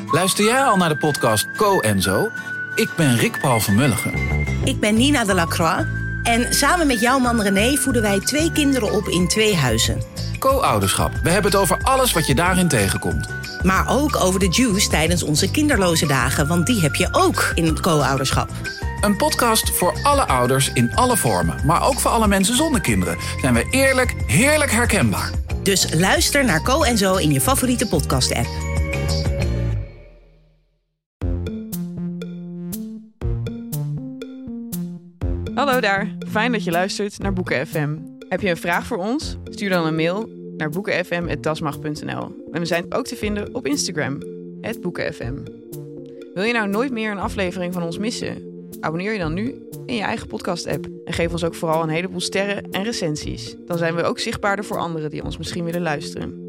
Luister jij al naar de podcast Co en Zo? Ik ben Rick Paul van Mulligen. Ik ben Nina de Lacroix. En samen met jouw man René voeden wij 2 kinderen op in 2 huizen. Co-ouderschap. We hebben het over alles wat je daarin tegenkomt. Maar ook over de juice tijdens onze kinderloze dagen. Want die heb je ook in het co-ouderschap. Een podcast voor alle ouders in alle vormen. Maar ook voor alle mensen zonder kinderen. Zijn we eerlijk, heerlijk herkenbaar. Dus luister naar Co en Zo in je favoriete podcast-app. Hallo daar, fijn dat je luistert naar Boeken FM. Heb je een vraag voor ons? Stuur dan een mail naar boekenfm@dasmag.nl. En we zijn ook te vinden op Instagram, @boekenfm. Wil je nou nooit meer een aflevering van ons missen? Abonneer je dan nu in je eigen podcast-app. En geef ons ook vooral een heleboel sterren en recensies. Dan zijn we ook zichtbaarder voor anderen die ons misschien willen luisteren.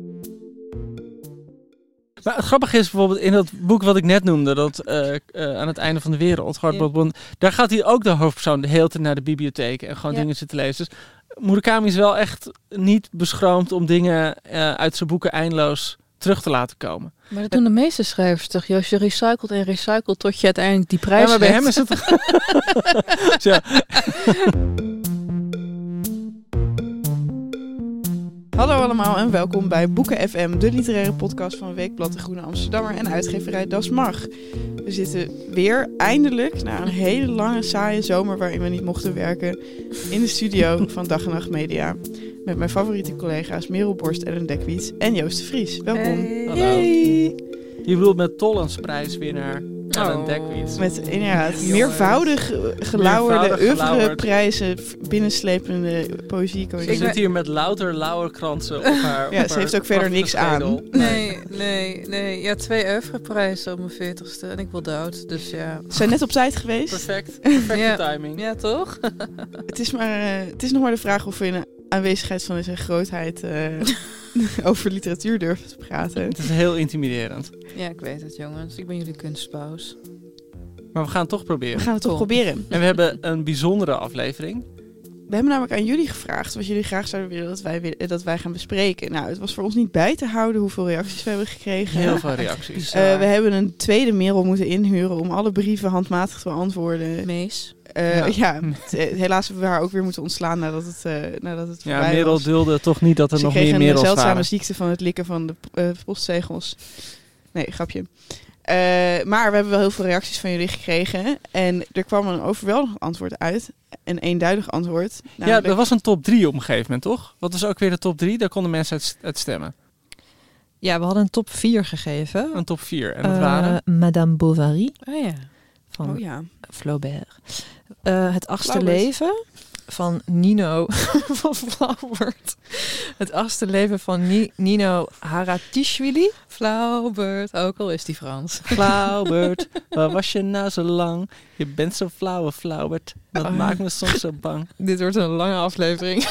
Maar het grappige is bijvoorbeeld in dat boek wat ik net noemde, dat aan het einde van de wereld, daar gaat hij ook de hoofdpersoon de hele tijd naar de bibliotheek en gewoon dingen zitten lezen. Dus Murakami is wel echt niet beschroomd om dingen uit zijn boeken eindeloos terug te laten komen. Maar dat doen de meeste schrijvers toch, Joost? Je recycelt en recycelt tot je uiteindelijk die prijs hebt. Ja, maar bij hem is het... ja. Hallo allemaal en welkom bij Boeken FM, de literaire podcast van Weekblad De Groene Amsterdammer en uitgeverij Das Mag. We zitten weer eindelijk, na een hele lange saaie zomer waarin we niet mochten werken, in de studio van Dag en Nacht Media. Met mijn favoriete collega's Merel Borst, Ellen Dekwiet en Joost de Vries. Welkom. Hey. Hallo. Yay. Je bedoelt met Tollensprijswinnaar Ellen Dekwiet. Met inderdaad meervoudig gelauwerde oeuvreprijzen, binnenslepende poëzie. Ze zit hier met louter lauwerkransen op haar. Ja, ze heeft ook verder niks aan. Nee. Ja, 2 oeuvreprijzen op mijn 40ste en ik wil dood. Dus ja. Ze zijn net op tijd geweest. Perfecte timing. Ja, toch? Het is nog maar de vraag of we in de aanwezigheid van deze grootheid over literatuur durven te praten. Het is heel intimiderend. Ja, ik weet het, jongens. Ik ben jullie kunstpaus. Maar we gaan het toch proberen. We gaan het toch proberen. En we hebben een bijzondere aflevering. We hebben namelijk aan jullie gevraagd wat jullie graag zouden willen dat wij gaan bespreken. Nou, het was voor ons niet bij te houden hoeveel reacties we hebben gekregen. Heel veel reacties. We hebben een tweede Merel moeten inhuren om alle brieven handmatig te beantwoorden. Mees. Helaas hebben we haar ook weer moeten ontslaan nadat het voorbij was. Merel dulde toch niet dat er nog meer Merels waren. Ze waren. kreeg een zeldzame ziekte van het likken van de postzegels. Nee, grapje. Maar we hebben wel heel veel reacties van jullie gekregen. En er kwam een overweldigend antwoord uit. Een eenduidig antwoord. Namelijk... Ja, er was een top 3 op een gegeven moment, toch? Wat was ook weer de top 3? Daar konden mensen uit stemmen. Ja, we hadden een top 4 gegeven. Een top 4. En dat waren? Madame Bovary. Oh ja. Van Flaubert. Het achtste leven van Nino van Flaubert. Het achtste leven van Nino Haratischvili. Flaubert, ook al is die Frans. Flaubert, waar was je nou zo lang? Je bent zo flauwe, Flaubert. Dat maakt me soms zo bang. Dit wordt een lange aflevering.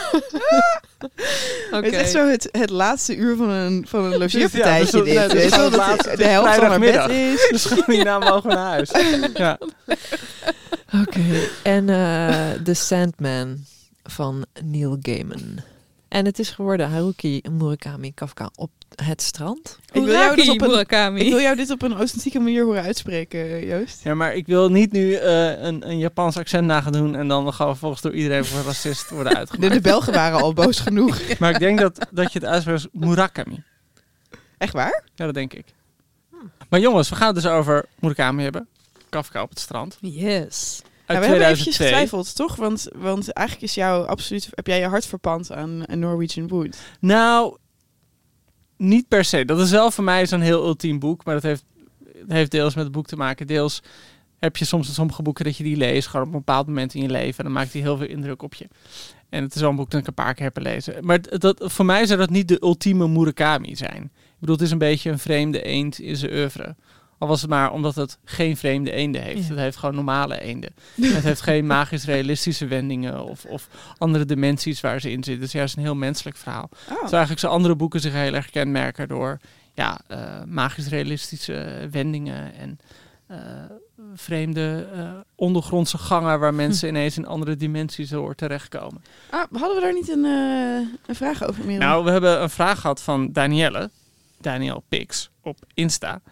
Okay. Het is echt zo het laatste uur van een logeerpartijtje. Ja, de helft van haar bed is. Dus hierna mogen we naar huis. Ja. Oké. En The Sandman van Neil Gaiman. En het is geworden Haruki Murakami Kafka op het strand. Ik wil jou dit op een authentieke manier horen uitspreken, Joost. Ja, maar ik wil niet nu een Japans accent na gaan doen en dan gaan we volgens door iedereen voor racist worden uitgemaakt. De Belgen waren al boos genoeg. Maar ik denk dat je het uitspreekt als Murakami. Echt waar? Ja, dat denk ik. Maar jongens, we gaan het dus over Murakami hebben. Kafka op het strand. Yes. We hebben eventjes getwijfeld, toch? Want eigenlijk is heb jij je hart verpand aan Norwegian Wood. Nou, niet per se. Dat is wel voor mij zo'n heel ultiem boek. Maar dat heeft deels met het boek te maken. Deels heb je soms sommige boeken dat je die leest. Gewoon op een bepaald moment in je leven. En dan maakt die heel veel indruk op je. En het is wel een boek dat ik een paar keer heb gelezen. Maar voor mij zou dat niet de ultieme Murakami zijn. Ik bedoel, het is een beetje een vreemde eend in zijn oeuvre. Al was het maar omdat het geen vreemde eenden heeft. Ja. Het heeft gewoon normale eenden. Het heeft geen magisch-realistische wendingen of andere dimensies waar ze in zitten. Het is juist een heel menselijk verhaal. Terwijl eigenlijk zijn andere boeken zich heel erg kenmerken door magisch-realistische wendingen en vreemde ondergrondse gangen waar mensen ineens in andere dimensies door terechtkomen. Hadden we daar niet een vraag over? Merel? Nou, we hebben een vraag gehad van Danielle Pix op Insta.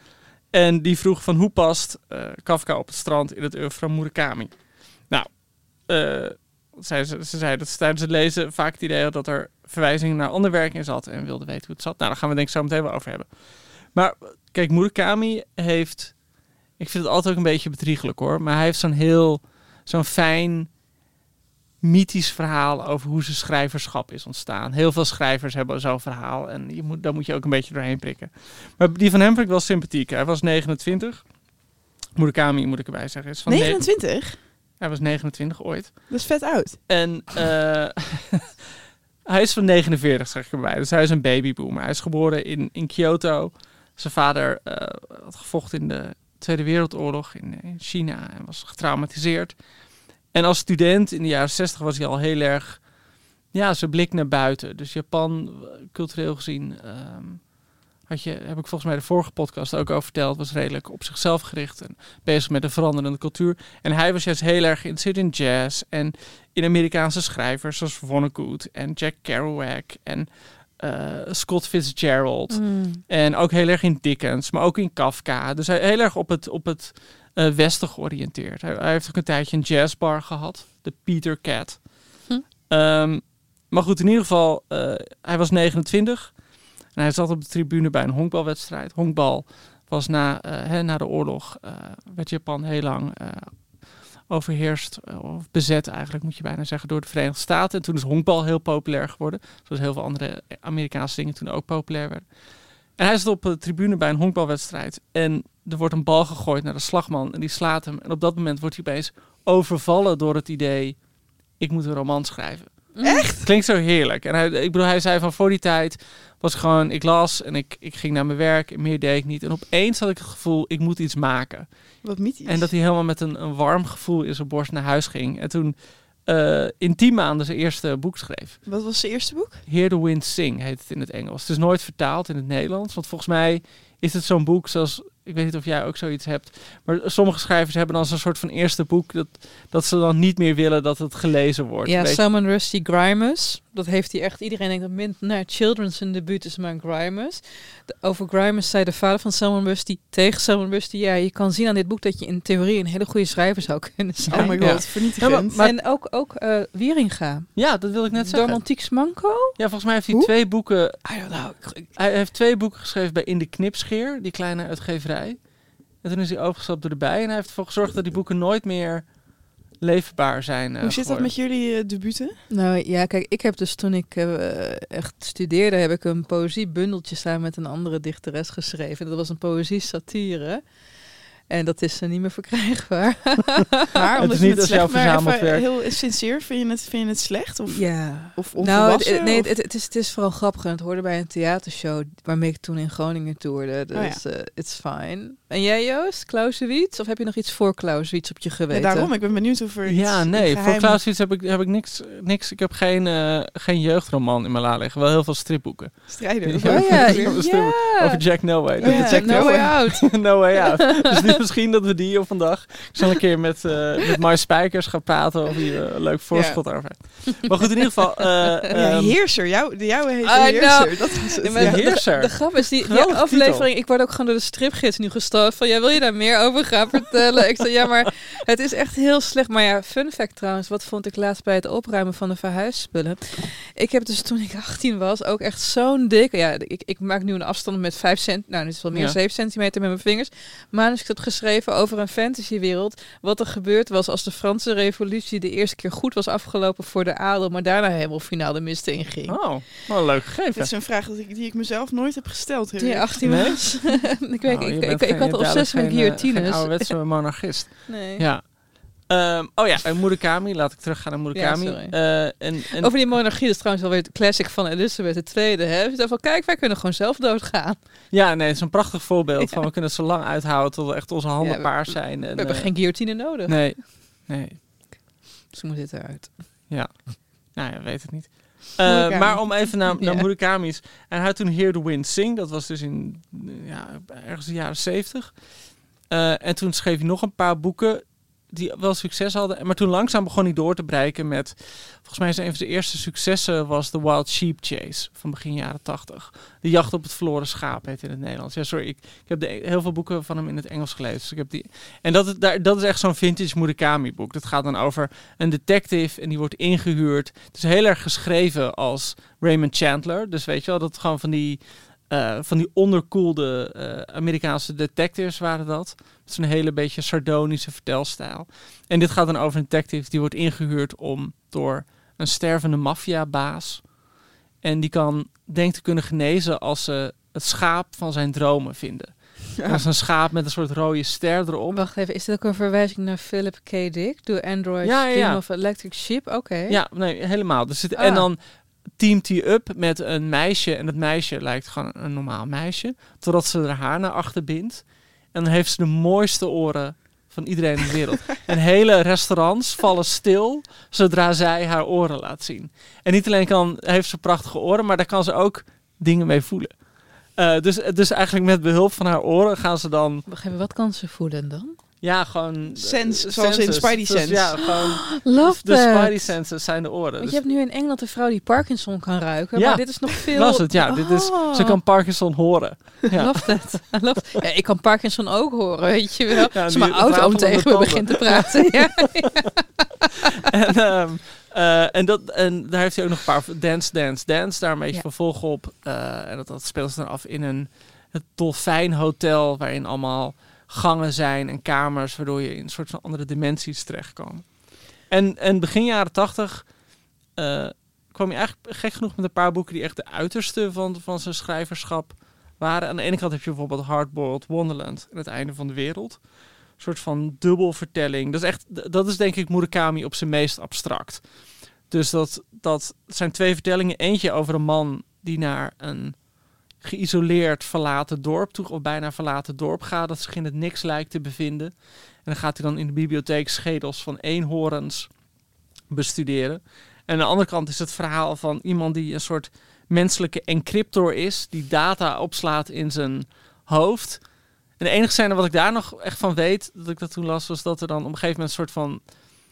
En die vroeg van hoe past Kafka op het strand in het oeuvre van Murakami? Nou, ze zei dat ze tijdens het lezen vaak het idee had dat er verwijzingen naar ander werk in zat en wilde weten hoe het zat. Nou, daar gaan we denk ik zo meteen wel over hebben. Maar kijk, Murakami heeft... Ik vind het altijd ook een beetje bedriegelijk hoor. Maar hij heeft zo'n fijn mythisch verhaal over hoe zijn schrijverschap is ontstaan. Heel veel schrijvers hebben zo'n verhaal. En daar moet je ook een beetje doorheen prikken. Maar die van hem vind ik wel sympathiek. Hij was 29. Murakami, moet ik erbij zeggen. Is van 29? Hij was 29 ooit. Dat is vet oud. En hij is van 49, zeg ik erbij. Dus hij is een babyboomer. Hij is geboren in Kyoto. Zijn vader had gevochten in de Tweede Wereldoorlog in China en was getraumatiseerd. En als student in de jaren 60 was hij al heel erg, zijn blik naar buiten. Dus Japan, cultureel gezien, heb ik volgens mij de vorige podcast ook over verteld, was redelijk op zichzelf gericht en bezig met een veranderende cultuur. En hij was juist heel erg geïnteresseerd in jazz en in Amerikaanse schrijvers zoals Vonnegut en Jack Kerouac en Scott Fitzgerald. En ook heel erg in Dickens, maar ook in Kafka. Dus hij heel erg op het Westen georiënteerd. Hij heeft ook een tijdje een jazzbar gehad, de Peter Cat. Maar goed, in ieder geval, hij was 29 en hij zat op de tribune bij een honkbalwedstrijd. Honkbal was na de oorlog, werd Japan heel lang overheerst, of bezet eigenlijk, moet je bijna zeggen, door de Verenigde Staten. En toen is honkbal heel populair geworden. Zoals heel veel andere Amerikaanse dingen toen ook populair werden. En hij zit op de tribune bij een honkbalwedstrijd. En er wordt een bal gegooid naar de slagman en die slaat hem. En op dat moment wordt hij opeens overvallen door het idee, ik moet een roman schrijven. Echt? Klinkt zo heerlijk. En hij zei van voor die tijd was gewoon, ik las en ik ging naar mijn werk en meer deed ik niet. En opeens had ik het gevoel, ik moet iets maken. Wat mythisch. En dat hij helemaal met een warm gevoel in zijn borst naar huis ging. En toen in 10 maanden zijn eerste boek schreef. Wat was zijn eerste boek? Hear the Wind Sing heet het in het Engels. Het is nooit vertaald in het Nederlands. Want volgens mij is het zo'n boek zoals, ik weet niet of jij ook zoiets hebt, maar sommige schrijvers hebben dan zo'n soort van eerste boek dat ze dan niet meer willen dat het gelezen wordt. Ja, Salman Rushdie Grimus. Dat heeft hij echt. Iedereen denkt dat Children's zijn debuut is maar Grimus. Over Grimus zei de vader van Salman Rushdie tegen Salman Rushdie, ja, je kan zien aan dit boek dat je in theorie een hele goede schrijver zou kunnen zijn. Oh my god, vernietigend. Ja, en ook Wieringa. Ja, dat wil ik net zeggen. Romantiek's Manco? Ja, volgens mij heeft hij 2 boeken. Hij heeft 2 boeken geschreven bij In de Knipscheer, die kleine uitgeverij. En toen is hij overgestapt door de bij en hij heeft ervoor gezorgd dat die boeken nooit meer leefbaar zijn. Hoe zit dat met jullie debuten? Nou ja, kijk, ik heb dus toen ik echt studeerde, heb ik een poëziebundeltje samen met een andere dichteres geschreven. Dat was een poëzie-satire. En dat is niet meer verkrijgbaar. Maar het is niet als jouw verzameld werk. Heel sincere, vind je het slecht? Of, ja. Of onvolwassen? Nou, het is vooral grappig. En het hoorde bij een theatershow waarmee ik toen in Groningen toerde. Dus it's fine. En jij, Joost? Clausewitz? Of heb je nog iets voor Clausewitz op je geweten? Ja, daarom. Ik ben benieuwd of er iets voor Clausewitz heb ik niks. Ik heb geen jeugdroman in mijn la liggen. Wel heel veel stripboeken. Strijder. Over Jack No Way. No Way Out. No Way Out. Dus nu misschien dat we die op vandaag. Ik zal een keer met Mai Spijkers gaan praten of hij een leuk voorschot over heeft. Maar goed, in ieder geval. Heerser. Jouw heet Heerser. Dat is het. Heerser. De grap is die aflevering. Titel. Ik word ook gewoon door de stripgids nu gestopt. Van wil je daar meer over gaan vertellen? Ik zei maar het is echt heel slecht. Maar ja, fun fact trouwens. Wat vond ik laatst bij het opruimen van de verhuisspullen? Ik heb dus toen ik 18 was ook echt zo'n dik. Ja, ik maak nu een afstand met 5 cent. Nou, dit is wel meer 7 centimeter met mijn vingers. Maar ik heb geschreven over een fantasywereld. Wat er gebeurd was als de Franse revolutie de eerste keer goed was afgelopen voor de adel. Maar daarna helemaal finaal de mist in ging. Oh, wel leuk gegeven. Dat is een vraag die ik mezelf nooit heb gesteld. Toen je 18 was. Ik had een obsessie met guillotines. Geen ouderwetse monarchist. Nee. Ja. En Murakami. Laat ik teruggaan naar Murakami. Ja, over die monarchie is trouwens wel weer het classic van Elizabeth II. Hè? Dus van, kijk, wij kunnen gewoon zelf doodgaan. Ja, nee, het is een prachtig voorbeeld van we kunnen het zo lang uithouden tot we echt onze handen paars zijn. We hebben geen guillotine nodig. Nee. Dus moet dit eruit. Ja. Nou ja, weet het niet. Maar om even naar Murakami's. En hij had toen Hear the Wind Sing. Dat was dus ergens in de jaren 70. En toen schreef hij nog een paar boeken. die wel succes hadden. Maar toen langzaam begon hij door te breken met... Volgens mij is een van de eerste successen was The Wild Sheep Chase van begin jaren 80. De jacht op het verloren schaap heet in het Nederlands. Ja, sorry, ik heb heel veel boeken van hem in het Engels gelezen. Dus ik heb die... En dat is echt zo'n vintage Murakami boek. Dat gaat dan over een detective en die wordt ingehuurd. Het is heel erg geschreven als Raymond Chandler. Dus weet je wel, dat gewoon van die onderkoelde Amerikaanse detectives waren dat. Dat is een hele beetje sardonische vertelstijl. En dit gaat dan over een detective die wordt ingehuurd door een stervende maffiabaas. En die denkt te kunnen genezen als ze het schaap van zijn dromen vinden. Ja. Dat is een schaap met een soort rode ster erop. Wacht even, is dit ook een verwijzing naar Philip K. Dick? Do Androids Dream of Electric Sheep? Oké. Ja, nee, helemaal. Dus en dan teamt hij up met een meisje. En dat meisje lijkt gewoon een normaal meisje. Totdat ze haar haar naar achter bindt. En dan heeft ze de mooiste oren van iedereen in de wereld. En hele restaurants vallen stil zodra zij haar oren laat zien. En niet alleen heeft ze prachtige oren, maar daar kan ze ook dingen mee voelen. Dus eigenlijk met behulp van haar oren gaan ze dan... Wat kan ze voelen dan? Ja, gewoon... Sense, zoals in Spidey Sense. Dus, ja, gewoon... De Spidey Senses zijn de oren. Want je hebt nu in Engeland een vrouw die Parkinson kan ruiken. Ja, maar dit is nog veel... Was het, ja. Dit is, ze kan Parkinson horen. Ja. Love it. Ja, ik kan Parkinson ook horen, weet je wel. Ja, als mijn oud-oom tegen me begint te praten. Ja. En daar heeft hij ook nog een paar Dance. Daar een beetje vervolg op. En dat speelt ze dan af in het Dolfijnhotel, waarin allemaal gangen zijn en kamers, waardoor je in een soort van andere dimensies terechtkomt. En begin jaren 80 kwam je eigenlijk gek genoeg met een paar boeken die echt de uiterste van zijn schrijverschap waren. Aan de ene kant heb je bijvoorbeeld Hardboiled Wonderland en Het Einde van de Wereld. Een soort van dubbelvertelling. Dat is denk ik Murakami op zijn meest abstract. Dus dat zijn twee vertellingen. Eentje over een man die naar een geïsoleerd verlaten dorp toe, of bijna verlaten dorp gaat, dat zich in het niks lijkt te bevinden. En dan gaat hij dan in de bibliotheek schedels van eenhoorns bestuderen. En aan de andere kant is het verhaal van iemand die een soort menselijke encryptor is, die data opslaat in zijn hoofd. En de enige scène wat ik daar nog echt van weet, dat ik dat toen las, was dat er dan op een gegeven moment een soort van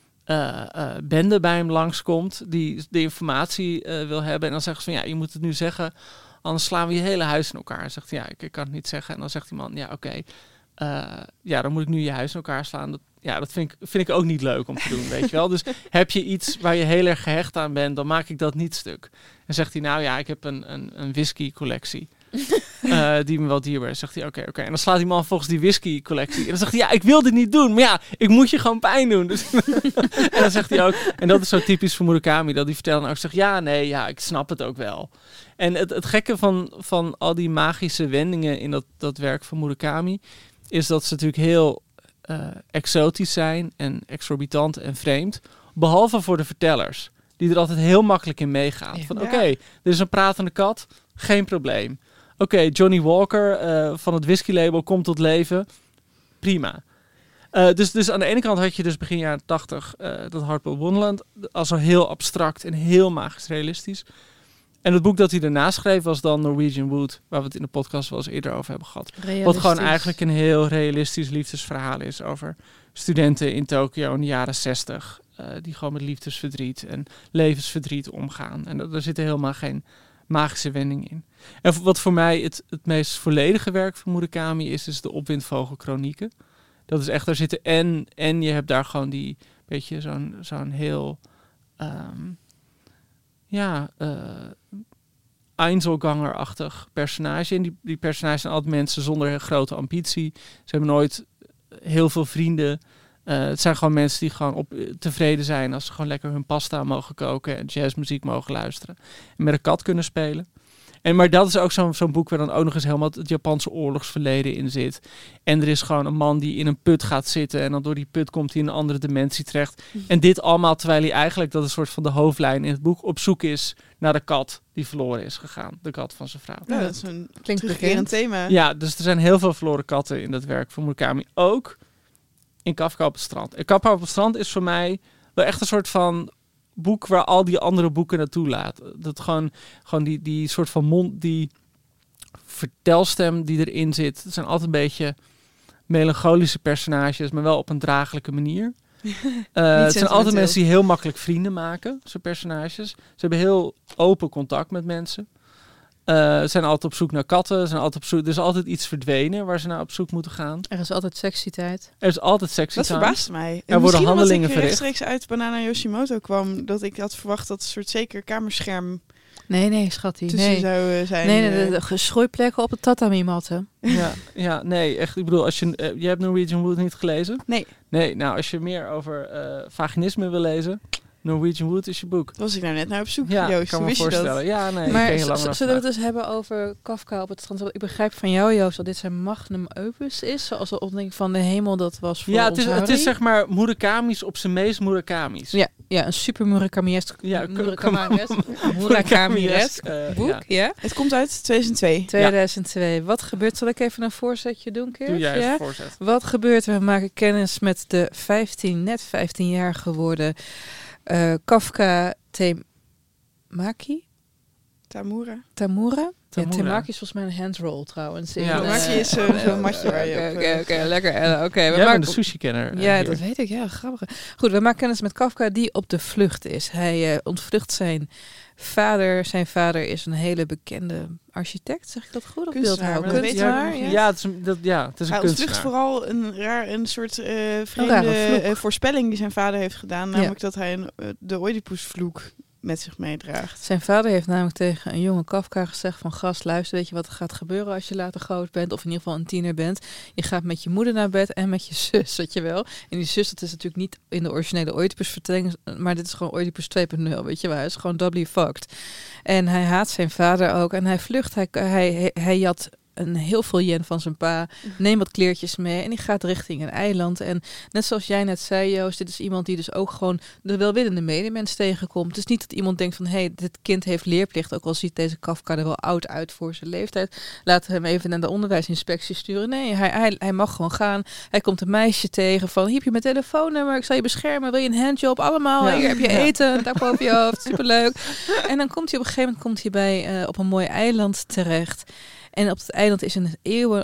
bende bij hem langskomt, die de informatie wil hebben. En dan zeggen ze van, ja, je moet het nu zeggen, anders slaan we je hele huis in elkaar. En zegt hij, ja, ik kan het niet zeggen. En dan zegt die man, ja, oké. Dan moet ik nu je huis in elkaar slaan. Dat vind ik ook niet leuk om te doen, weet je wel. Dus heb je iets waar je heel erg gehecht aan bent, dan maak ik dat niet stuk. En zegt hij, nou ja, ik heb een whisky collectie. Die me wel dierbaar is. Zegt hij, oké. En dan slaat die man volgens die whisky collectie. En dan zegt hij, ja, ik wil dit niet doen. Maar ja, ik moet je gewoon pijn doen. Dus en dan zegt hij ook, en dat is zo typisch voor Murakami, dat hij vertelt en ook zegt, ik snap het ook wel. En het gekke van al die magische wendingen in dat werk van Murakami is dat ze natuurlijk heel exotisch zijn en exorbitant en vreemd. Behalve voor de vertellers, die er altijd heel makkelijk in meegaan. Van oké, er is een pratende kat, geen probleem. Oké, Johnny Walker van het whiskylabel komt tot leven. Prima. Dus aan de ene kant had je dus begin jaren 80 dat Hardboiled Wonderland als een heel abstract en heel magisch realistisch. En het boek dat hij daarna schreef was dan Norwegian Wood, waar we het in de podcast wel eens eerder over hebben gehad. Wat gewoon eigenlijk een heel realistisch liefdesverhaal is over studenten in Tokio in de jaren 60. Die gewoon met liefdesverdriet en levensverdriet omgaan. En er zit helemaal geen magische wending in. En wat voor mij het meest volledige werk van Murakami is de Opwindvogelkronieken. Dat is echt, daar zitten en je hebt daar gewoon die beetje zo'n heel Einzelganger-achtig personage. En die personages zijn altijd mensen zonder grote ambitie. Ze hebben nooit heel veel vrienden. Het zijn gewoon mensen die gewoon tevreden zijn als ze gewoon lekker hun pasta mogen koken en jazzmuziek mogen luisteren. En met een kat kunnen spelen. Maar dat is ook zo'n boek waar dan ook nog eens helemaal het Japanse oorlogsverleden in zit. En er is gewoon een man die in een put gaat zitten en dan door die put komt hij in een andere dimensie terecht. En dit allemaal terwijl hij eigenlijk, dat is een soort van de hoofdlijn in het boek, op zoek is naar de kat die verloren is gegaan. De kat van zijn vrouw. Ja, dat is een terugkerend thema. Ja, dus er zijn heel veel verloren katten in dat werk van Murakami. Ook in Kafka op het strand. En Kafka op het strand is voor mij wel echt een soort van boek waar al die andere boeken naartoe laten. Dat gewoon die soort van die vertelstem die erin zit. Het zijn altijd een beetje melancholische personages, maar wel op een draaglijke manier. Het zijn altijd mensen die heel makkelijk vrienden maken, zo'n personages. Ze hebben heel open contact met mensen. Ze zijn altijd op zoek naar katten. Zijn altijd op zoek, er is altijd iets verdwenen waar ze naar op zoek moeten gaan. Er is altijd seksietijd. Er is altijd seksietijd. Dat verbaast mij. Er worden handelingen verricht. Rechtstreeks uit Banana Yoshimoto kwam dat ik had verwacht dat een soort zeker kamerscherm Nee, schattie. tussen zou zijn. Nee, de schooiplekken op de tatami-matten. Ja, nee, echt. Ik bedoel, als je hebt Norwegian Wood niet gelezen? Nee, nou, als je meer over vaginisme wil lezen, Norwegian Wood is je boek. Was ik nou net naar op zoek, Ja, Joost? kan me Wist voorstellen. je dat? Ja, nee. Maar ik zullen we het dus hebben over Kafka op het strand? Ik begrijp van jou, Joost, dat dit zijn magnum opus is. Zoals de ontdekking van de hemel, dat was voor ons het is zeg maar Murakami's op zijn meest Murakami's. Ja, een super Murakami-esk boek. Ja. Het komt uit 2002. 2002. Wat gebeurt? Zal ik even een voorzetje doen, Kees? Doe jij even een voorzet. Wat gebeurt? We maken kennis met de net 15 jaar geworden Kafka Temaki? Tamura. Tamura? Ja, Temaki is volgens mij een handroll trouwens. Temaki is zo'n matje waar je Oké, lekker. Oké, jij bent een sushi-kenner. Ja, dat weet ik. Ja, grappig. Goed, we maken kennis met Kafka die op de vlucht is. Hij ontvlucht zijn vader. Zijn vader is een hele bekende architect. Zeg ik dat goed? Of beeldhouwer? Kunstenaar? Ja, het is een hij kunstenaar. ontvlucht vooral een soort vreemde voorspelling die zijn vader heeft gedaan. Namelijk dat hij de Oedipusvloek met zich meedraagt. Zijn vader heeft namelijk tegen een jonge Kafka gezegd van gast, luister, weet je wat er gaat gebeuren als je later groot bent of in ieder geval een tiener bent? Je gaat met je moeder naar bed en met je zus, weet je wel. En die zus, dat is natuurlijk niet in de originele Oedipus vertelling, maar dit is gewoon Oedipus 2.0, weet je wel. Hij is gewoon doubly fucked. En hij haat zijn vader ook en hij vlucht, hij jat een heel veel yen van zijn pa, neemt wat kleertjes mee en die gaat richting een eiland. En net zoals jij net zei, Joost, dit is iemand die dus ook gewoon de welwillende medemens tegenkomt. Het is niet dat iemand denkt van, hé, dit kind heeft leerplicht, ook al ziet deze Kafka er wel oud uit voor zijn leeftijd. Laten we hem even naar de onderwijsinspectie sturen. Nee, hij mag gewoon gaan. Hij komt een meisje tegen van, hier heb je mijn telefoonnummer, ik zal je beschermen, wil je een handjob? Allemaal, hier heb je eten, een dak boven je hoofd, superleuk. En dan komt hij op een gegeven moment bij op een mooi eiland terecht. En op het eiland is een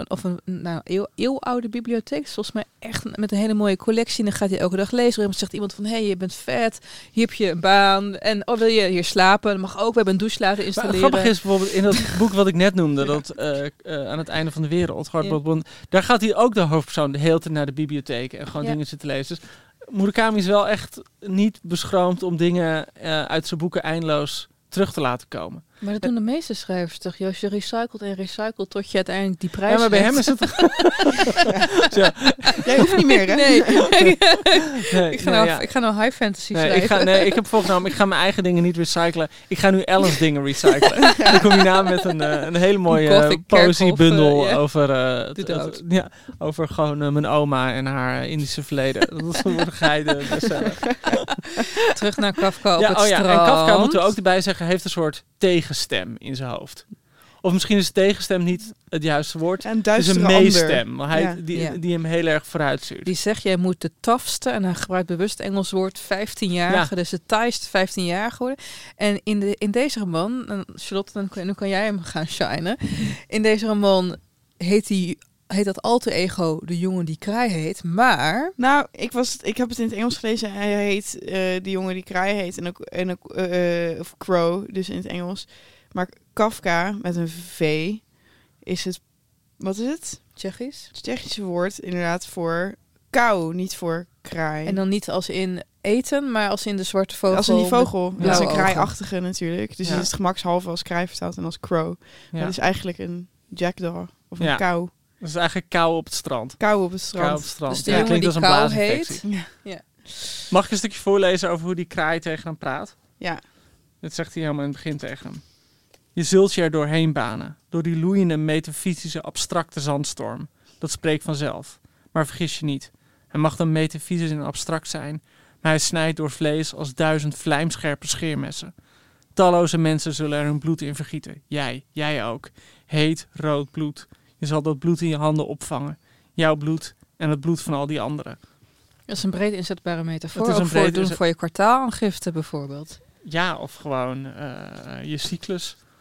eeuwoude bibliotheek. Volgens mij echt met een hele mooie collectie. En dan gaat hij elke dag lezen. En dan zegt iemand van, je bent vet. Hier heb je een baan. En wil je hier slapen? Dat mag ook. We hebben een douche laten installeren. Maar grappig is bijvoorbeeld in dat boek wat ik net noemde. Dat aan het einde van de wereld. Daar gaat hij ook de hoofdpersoon de hele tijd naar de bibliotheek. En gewoon dingen zitten lezen. Dus Murakami is wel echt niet beschroomd om dingen uit zijn boeken eindeloos terug te laten komen. Maar dat doen de meeste schrijvers toch? Joost, je recycelt en recycelt tot je uiteindelijk die prijs maar bij hem is het... Jij hoeft niet meer, hè? Nee. Ik ga nou high fantasy schrijven. Ik heb voorgenomen, ik ga mijn eigen dingen niet recyclen. Ik ga nu Ellen's dingen recyclen. Dan kom je na met een hele mooie poëziebundel over gewoon mijn oma en haar Indische verleden. Dat wordt geheide. Terug naar Kafka op het strand. En Kafka, moeten we ook erbij zeggen, heeft een soort tegenstem in zijn hoofd. Of misschien is tegenstem niet het juiste woord. Het is een meestem. Die hem heel erg vooruit stuurt. Die zegt, jij moet de tafste, en hij gebruikt bewust het Engels woord 15-jarige, dus de taaiste 15-jarige worden. En in deze roman, Charlotte, nu kan jij hem gaan shinen. In deze roman heet dat alter ego de jongen die kraai heet, maar... Nou, ik heb het in het Engels gelezen. Hij heet de jongen die kraai heet en ook of Crow, dus in het Engels. Maar Kafka met een V is het... Wat is het? Tsjechisch? Het Tsjechische woord inderdaad voor kou, niet voor kraai. En dan niet als in eten, maar als in de zwarte vogel. Als in die vogel. Dat is een kraaiachtige natuurlijk. Dus het is gemakshalve als kraai vertaald en als crow. Ja. Dat is eigenlijk een jackdaw of een kou. Dat is eigenlijk kou op het strand. Kou op het strand. Dus de jongen die kou heet. Ja. Mag ik een stukje voorlezen over hoe die kraai tegen hem praat? Ja. Dat zegt hij helemaal in het begin tegen hem. Je zult je er doorheen banen. Door die loeiende, metafysische, abstracte zandstorm. Dat spreekt vanzelf. Maar vergis je niet. Hij mag dan metafysisch en abstract zijn. Maar hij snijdt door vlees als 1000 vlijmscherpe scheermessen. Talloze mensen zullen er hun bloed in vergieten. Jij ook. Heet, rood bloed. Je zal dat bloed in je handen opvangen. Jouw bloed en het bloed van al die anderen. Dat is een breed inzetbare metafoor. Voor je kwartaalaangifte bijvoorbeeld. Ja, of gewoon je cyclus.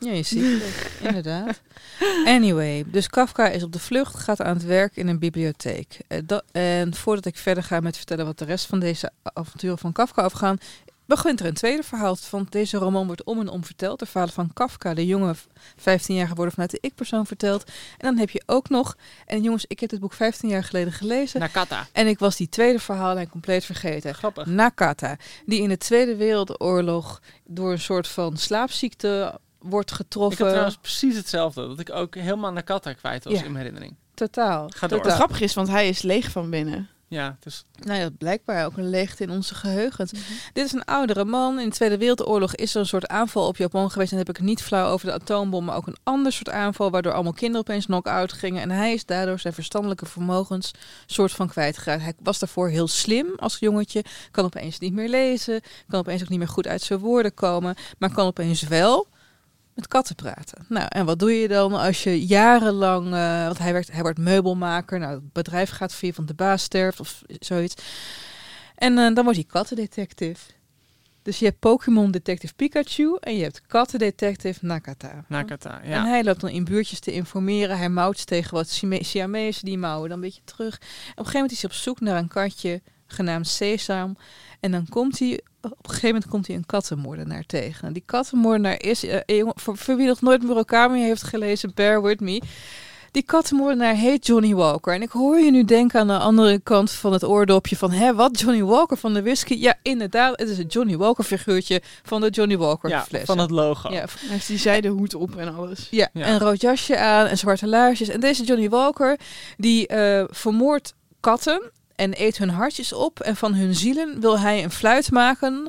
Ja, je ziet het. Inderdaad. Anyway, dus Kafka is op de vlucht, gaat aan het werk in een bibliotheek. En voordat ik verder ga met vertellen wat de rest van deze avonturen van Kafka afgaan, begint er een tweede verhaal. Want deze roman wordt om en om verteld. De verhalen van Kafka, de jonge 15-jarige, worden vanuit de ik-persoon verteld. En dan heb je ook nog, en jongens, ik heb dit boek 15 jaar geleden gelezen. Nakata. En ik was die tweede verhaallijn compleet vergeten. Grappig. Nakata, die in de Tweede Wereldoorlog door een soort van slaapziekte wordt getroffen. Ik heb trouwens precies hetzelfde. Dat ik ook helemaal Nakata kwijt was in mijn herinnering. Totaal. Ga door. Het grappige is, want hij is leeg van binnen. Ja, dus... Nou ja, blijkbaar ook een leegte in onze geheugens. Dit is een oudere man. In de Tweede Wereldoorlog is er een soort aanval op Japan geweest. En dan heb ik het niet flauw over de atoombom, maar ook een ander soort aanval, waardoor allemaal kinderen opeens knock-out gingen. En hij is daardoor zijn verstandelijke vermogens soort van kwijtgeraakt. Hij was daarvoor heel slim als jongetje. Kan opeens niet meer lezen. Kan opeens ook niet meer goed uit zijn woorden komen. Maar kan opeens wel met katten praten. Nou, en wat doe je dan als je jarenlang... want hij wordt meubelmaker. Nou, het bedrijf gaat via, van de baas sterft of zoiets. En dan wordt hij kattendetective. Dus je hebt Pokémon Detective Pikachu en je hebt kattendetective Nakata. Nakata, ja. En hij loopt dan in buurtjes te informeren. Hij mouwt tegen wat Siamezen, die mouwen dan een beetje terug. En op een gegeven moment is hij op zoek naar een katje genaamd Sesam. En dan komt hij... Op een gegeven moment komt hij een kattenmoordenaar tegen. Die kattenmoordenaar is... voor wie nog nooit Murakami heeft gelezen, bear with me. Die kattenmoordenaar heet Johnny Walker. En ik hoor je nu denken aan de andere kant van het oordopje van... wat, Johnny Walker van de whisky? Ja, inderdaad. Het is een Johnny Walker figuurtje van de Johnny Walker fles. Van het logo. Ja. Hij heeft die zijde hoed op en alles. Ja, een rood jasje aan en zwarte laarsjes. En deze Johnny Walker, die vermoordt katten... en eet hun hartjes op. En van hun zielen wil hij een fluit maken.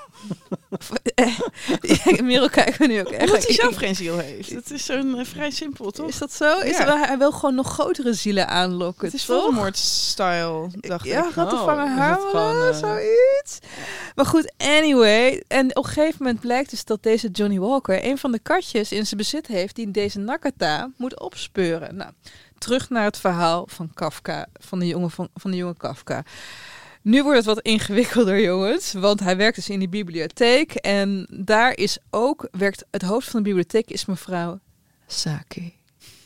Merel kijkt me nu ook echt. Omdat hij zelf geen ziel heeft. Het is zo'n vrij simpel, toch? Is dat zo? Ja. Hij wil gewoon nog grotere zielen aanlokken. Het is Voldemort-style, dacht ik. Ja, rattenvanger Harmelen, zoiets. Maar goed, anyway. En op een gegeven moment blijkt dus dat deze Johnny Walker... een van de katjes in zijn bezit heeft... die deze Nakata moet opspeuren. Nou... Terug naar het verhaal van Kafka, van de jonge Kafka. Nu wordt het wat ingewikkelder, jongens. Want hij werkt dus in die bibliotheek. En daar is ook, werkt het hoofd van de bibliotheek is mevrouw Saki.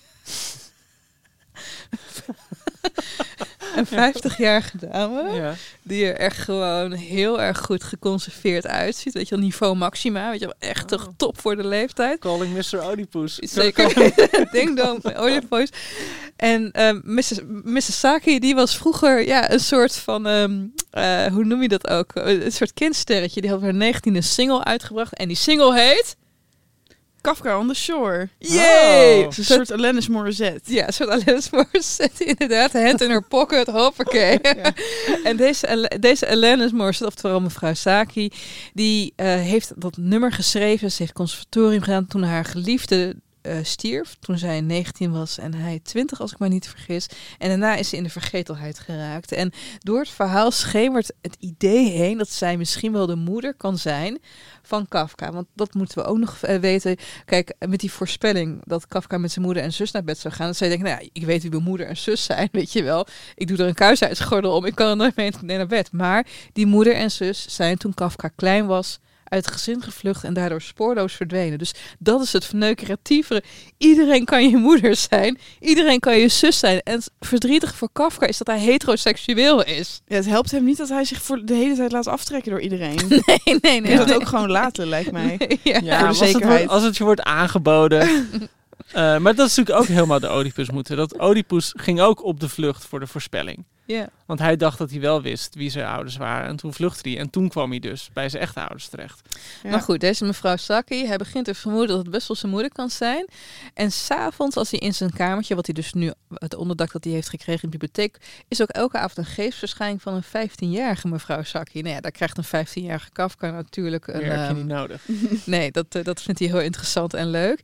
Een 50-jarige dame, die er echt gewoon heel erg goed geconserveerd uitziet. Weet je wel, niveau maxima. Weet je wel, echt toch top voor de leeftijd. Calling Mr. Oedipus. Zeker. Ding dong, Oedipus. En Mrs. Saki, die was vroeger een soort van, hoe noem je dat ook? Een soort kindsterretje. Die had haar 19e single uitgebracht. En die single heet... Kafka on the Shore. Yay! Een soort Alanis Morissette. Ja, een soort Alanis Morissette, inderdaad. Hand in her pocket, hoppakee. Ja. En deze Alanis Morissette, oftewel mevrouw Saki, die heeft dat nummer geschreven. Ze heeft conservatorium gedaan toen haar geliefde stierf. Toen zij 19 was en hij 20, als ik me niet vergis. En daarna is ze in de vergetelheid geraakt. En door het verhaal schemert het idee heen dat zij misschien wel de moeder kan zijn van Kafka. Want dat moeten we ook nog weten. Kijk, met die voorspelling dat Kafka met zijn moeder en zus naar bed zou gaan. Dat zij denken, nou ja, ik weet wie mijn moeder en zus zijn, weet je wel. Ik doe er een kuisheidsgordel om, ik kan er nooit mee naar bed. Maar die moeder en zus zijn toen Kafka klein was uit het gezin gevlucht en daardoor spoorloos verdwenen. Dus dat is het verneukeratieve. Iedereen kan je moeder zijn. Iedereen kan je zus zijn. En het verdrietige voor Kafka is dat hij heteroseksueel is. Ja, het helpt hem niet dat hij zich voor de hele tijd laat aftrekken door iedereen. Nee. Je dat ook gewoon laten, lijkt mij. Ja, voor de zekerheid. Als het je wordt aangeboden. Maar dat is natuurlijk ook helemaal de Oedipus moeten. Dat Oedipus ging ook op de vlucht voor de voorspelling. Ja. Want hij dacht dat hij wel wist wie zijn ouders waren. En toen vluchtte hij. En toen kwam hij dus bij zijn echte ouders terecht. Ja. Maar goed, deze mevrouw Saki, hij begint te vermoeden dat het best wel zijn moeder kan zijn. En 's avonds, als hij in zijn kamertje, wat hij dus nu, het onderdak dat hij heeft gekregen in de bibliotheek, is ook elke avond een geestverschijning van een 15-jarige mevrouw Saki. Nou ja, daar krijgt een 15-jarige Kafka natuurlijk een... heb je niet nodig. Nee, dat vindt hij heel interessant en leuk.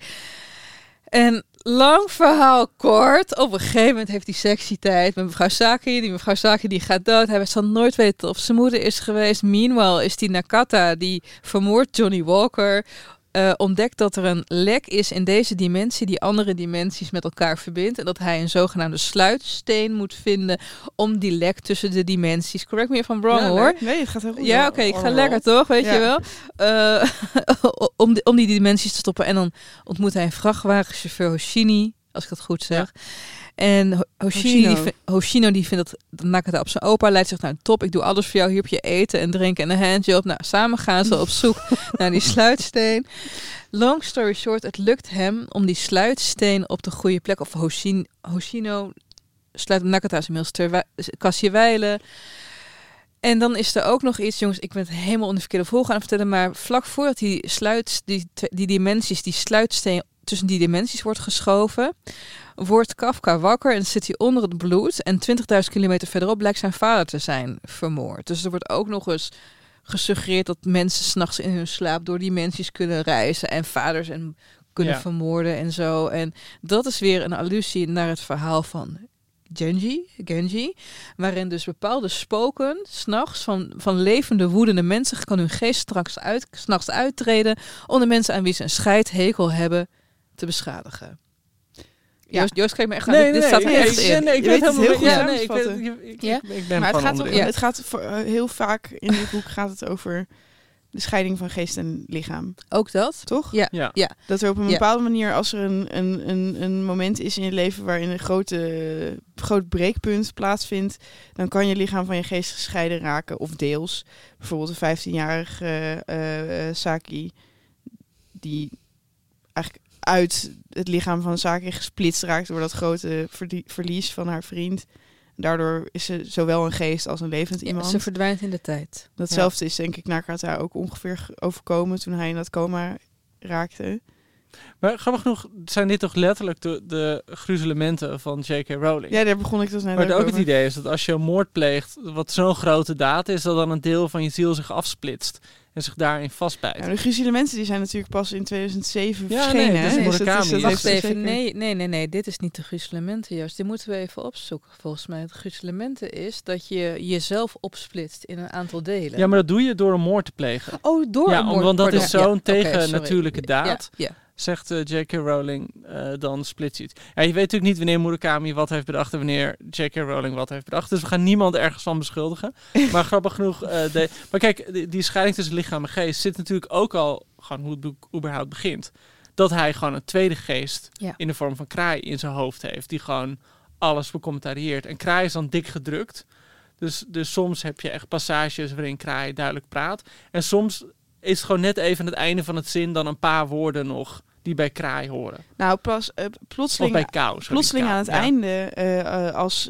En lang verhaal kort, op een gegeven moment heeft hij seksietijd met mevrouw Saki. Die mevrouw Saki die gaat dood. Hij zal nooit weten of zijn moeder is geweest. Meanwhile is die Nakata, die vermoordt Johnny Walker. ontdekt dat er een lek is in deze dimensie die andere dimensies met elkaar verbindt. En dat hij een zogenaamde sluitsteen moet vinden om die lek tussen de dimensies. Correct me if I'm wrong, hoor. Nee, het gaat heel goed. Ja, oké, ik ga lekker toch, weet je wel. Om die dimensies te stoppen. En dan ontmoet hij een vrachtwagenchauffeur, Hoshini, als ik dat goed zeg. Ja. En Hoshino die vindt dat Nakata op zijn opa leidt zich naar top. Ik doe alles voor jou. Hier heb je eten en drinken en een handjob. Nou, samen gaan ze op zoek naar die sluitsteen. Long story short, het lukt hem om die sluitsteen op de goede plek. Of Hoshino sluit Nakata's inmiddels Kassiewijlen. En dan is er ook nog iets, jongens, ik ben het helemaal onder de verkeerde volgorde aan het vertellen, maar vlak voordat die dimensies, die sluitsteen tussen die dimensies wordt geschoven, wordt Kafka wakker en zit hij onder het bloed. En 20.000 kilometer verderop blijkt zijn vader te zijn vermoord. Dus er wordt ook nog eens gesuggereerd dat mensen 's nachts in hun slaap door dimensies kunnen reizen en vaders kunnen vermoorden en zo. En dat is weer een allusie naar het verhaal van Genji, waarin dus bepaalde spoken 's nachts van levende, woedende mensen kan hun geest 's nachts uittreden om de mensen aan wie ze een scheidhekel hebben te beschadigen. Ja. Joost, kijk me echt aan. Dit staat er echt in. Nee, ik weet het heel goed. Ik ben maar het gaat heel vaak in dit boek gaat het over de scheiding van geest en lichaam. Ook dat? Toch? Ja. Dat er op een bepaalde manier, als er een moment is in je leven waarin een groot breekpunt plaatsvindt, dan kan je lichaam van je geest gescheiden raken, of deels. Bijvoorbeeld een 15-jarige Saki, die eigenlijk uit het lichaam van Saki gesplitst raakt door dat grote verlies van haar vriend. Daardoor is ze zowel een geest als een levend iemand. Ze verdwijnt in de tijd. Datzelfde is denk ik Nakata ook ongeveer overkomen toen hij in dat coma raakte. Maar grappig genoeg zijn dit toch letterlijk de gruzelementen van J.K. Rowling? Ja, daar begon ik dus net maar ook het idee is dat als je een moord pleegt, wat zo'n grote daad is, dat dan een deel van je ziel zich afsplitst en zich daarin vastbijt. Ja, de gruzelementen die zijn natuurlijk pas in 2007 verschenen. Nee, wacht even. Nee. Dit is niet de gruzelementen, Joost. Dit moeten we even opzoeken, volgens mij. Het gruzelementen is dat je jezelf opsplitst in een aantal delen. Ja, maar dat doe je door een moord te plegen. Oh, door een moord. Want dat is zo'n tegennatuurlijke daad. Ja. Zegt J.K. Rowling, dan splitst je het. Ja, je weet natuurlijk niet wanneer Murakami wat heeft bedacht en wanneer J.K. Rowling wat heeft bedacht. Dus we gaan niemand ergens van beschuldigen. Maar grappig genoeg... Maar kijk, die scheiding tussen lichaam en geest zit natuurlijk ook al gewoon hoe het boek überhaupt begint. Dat hij gewoon een tweede geest in de vorm van Kraai in zijn hoofd heeft. Die gewoon alles becommentarieert. En Kraai is dan dik gedrukt. Dus soms heb je echt passages waarin Kraai duidelijk praat. En soms is het gewoon net even aan het einde van het zin dan een paar woorden nog die bij Kraai horen. Nou, plotseling, bij Kou, plotseling aan het einde, als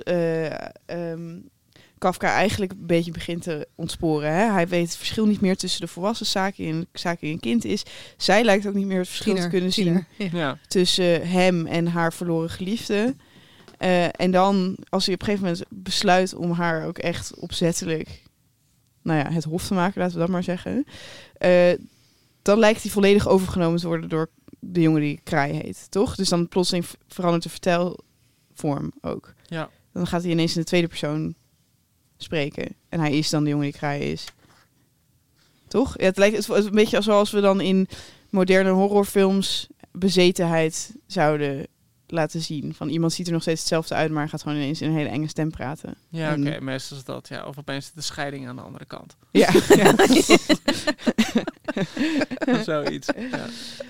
Kafka eigenlijk een beetje begint te ontsporen. Hè? Hij weet het verschil niet meer tussen de volwassen Saki en Saki een kind is. Zij lijkt ook niet meer het verschil te kunnen zien tussen hem en haar verloren geliefde. En dan, als hij op een gegeven moment besluit om haar ook echt opzettelijk het hof te maken, laten we dat maar zeggen. Dan lijkt hij volledig overgenomen te worden door de jongen die Kraai heet, toch? Dus dan plotseling verandert de vertelvorm ook. Ja. Dan gaat hij ineens in de tweede persoon spreken. En hij is dan de jongen die Kraai is. Toch? Ja, het lijkt een beetje zoals we dan in moderne horrorfilms bezetenheid zouden laten zien. Van iemand ziet er nog steeds hetzelfde uit, maar gaat gewoon ineens in een hele enge stem praten. Ja, oké, meestal is dat. Ja. Of opeens de scheiding aan de andere kant. Ja. Zoiets. Ja.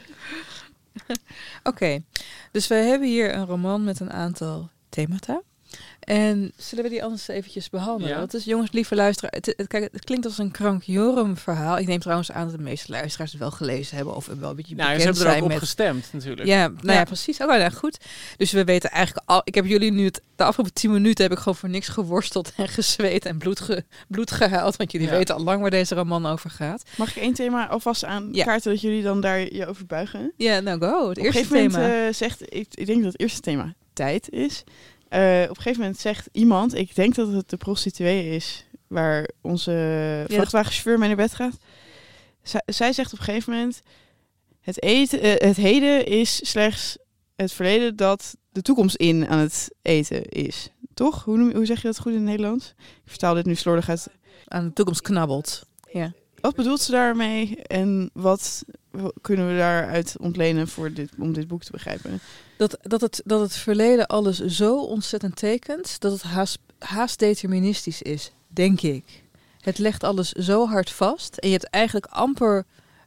Oké, dus we hebben hier een roman met een aantal themata. En zullen we die anders eventjes behandelen? Ja. Dat is, jongens, lieve luisteraar. Het klinkt als een krankjorum verhaal. Ik neem trouwens aan dat de meeste luisteraars het wel gelezen hebben of wel een beetje bekend zijn. Ze hebben er ook op gestemd natuurlijk. Ja, precies. Oké, goed. Dus we weten eigenlijk al. Ik heb jullie nu de afgelopen 10 minuten heb ik gewoon voor niks geworsteld en gezweet en bloed gehuild. Want jullie weten al lang waar deze roman over gaat. Mag ik één thema alvast aan kaarten dat jullie dan daar je over buigen? Ja, nou go. Het eerste thema. Ik denk dat het eerste thema tijd is. Op een gegeven moment zegt iemand, ik denk dat het de prostituee is, waar onze vrachtwagenchauffeur mee naar bed gaat. Zij zegt op een gegeven moment, het heden is slechts het verleden dat de toekomst in aan het eten is. Toch? Hoe zeg je dat goed in het Nederlands? Ik vertaal dit nu slordig uit. Aan de toekomst knabbelt. Ja. Wat bedoelt ze daarmee en wat kunnen we daaruit ontlenen om dit boek te begrijpen? Dat het verleden alles zo ontzettend tekent, dat het haast deterministisch is, denk ik. Het legt alles zo hard vast en je hebt eigenlijk amper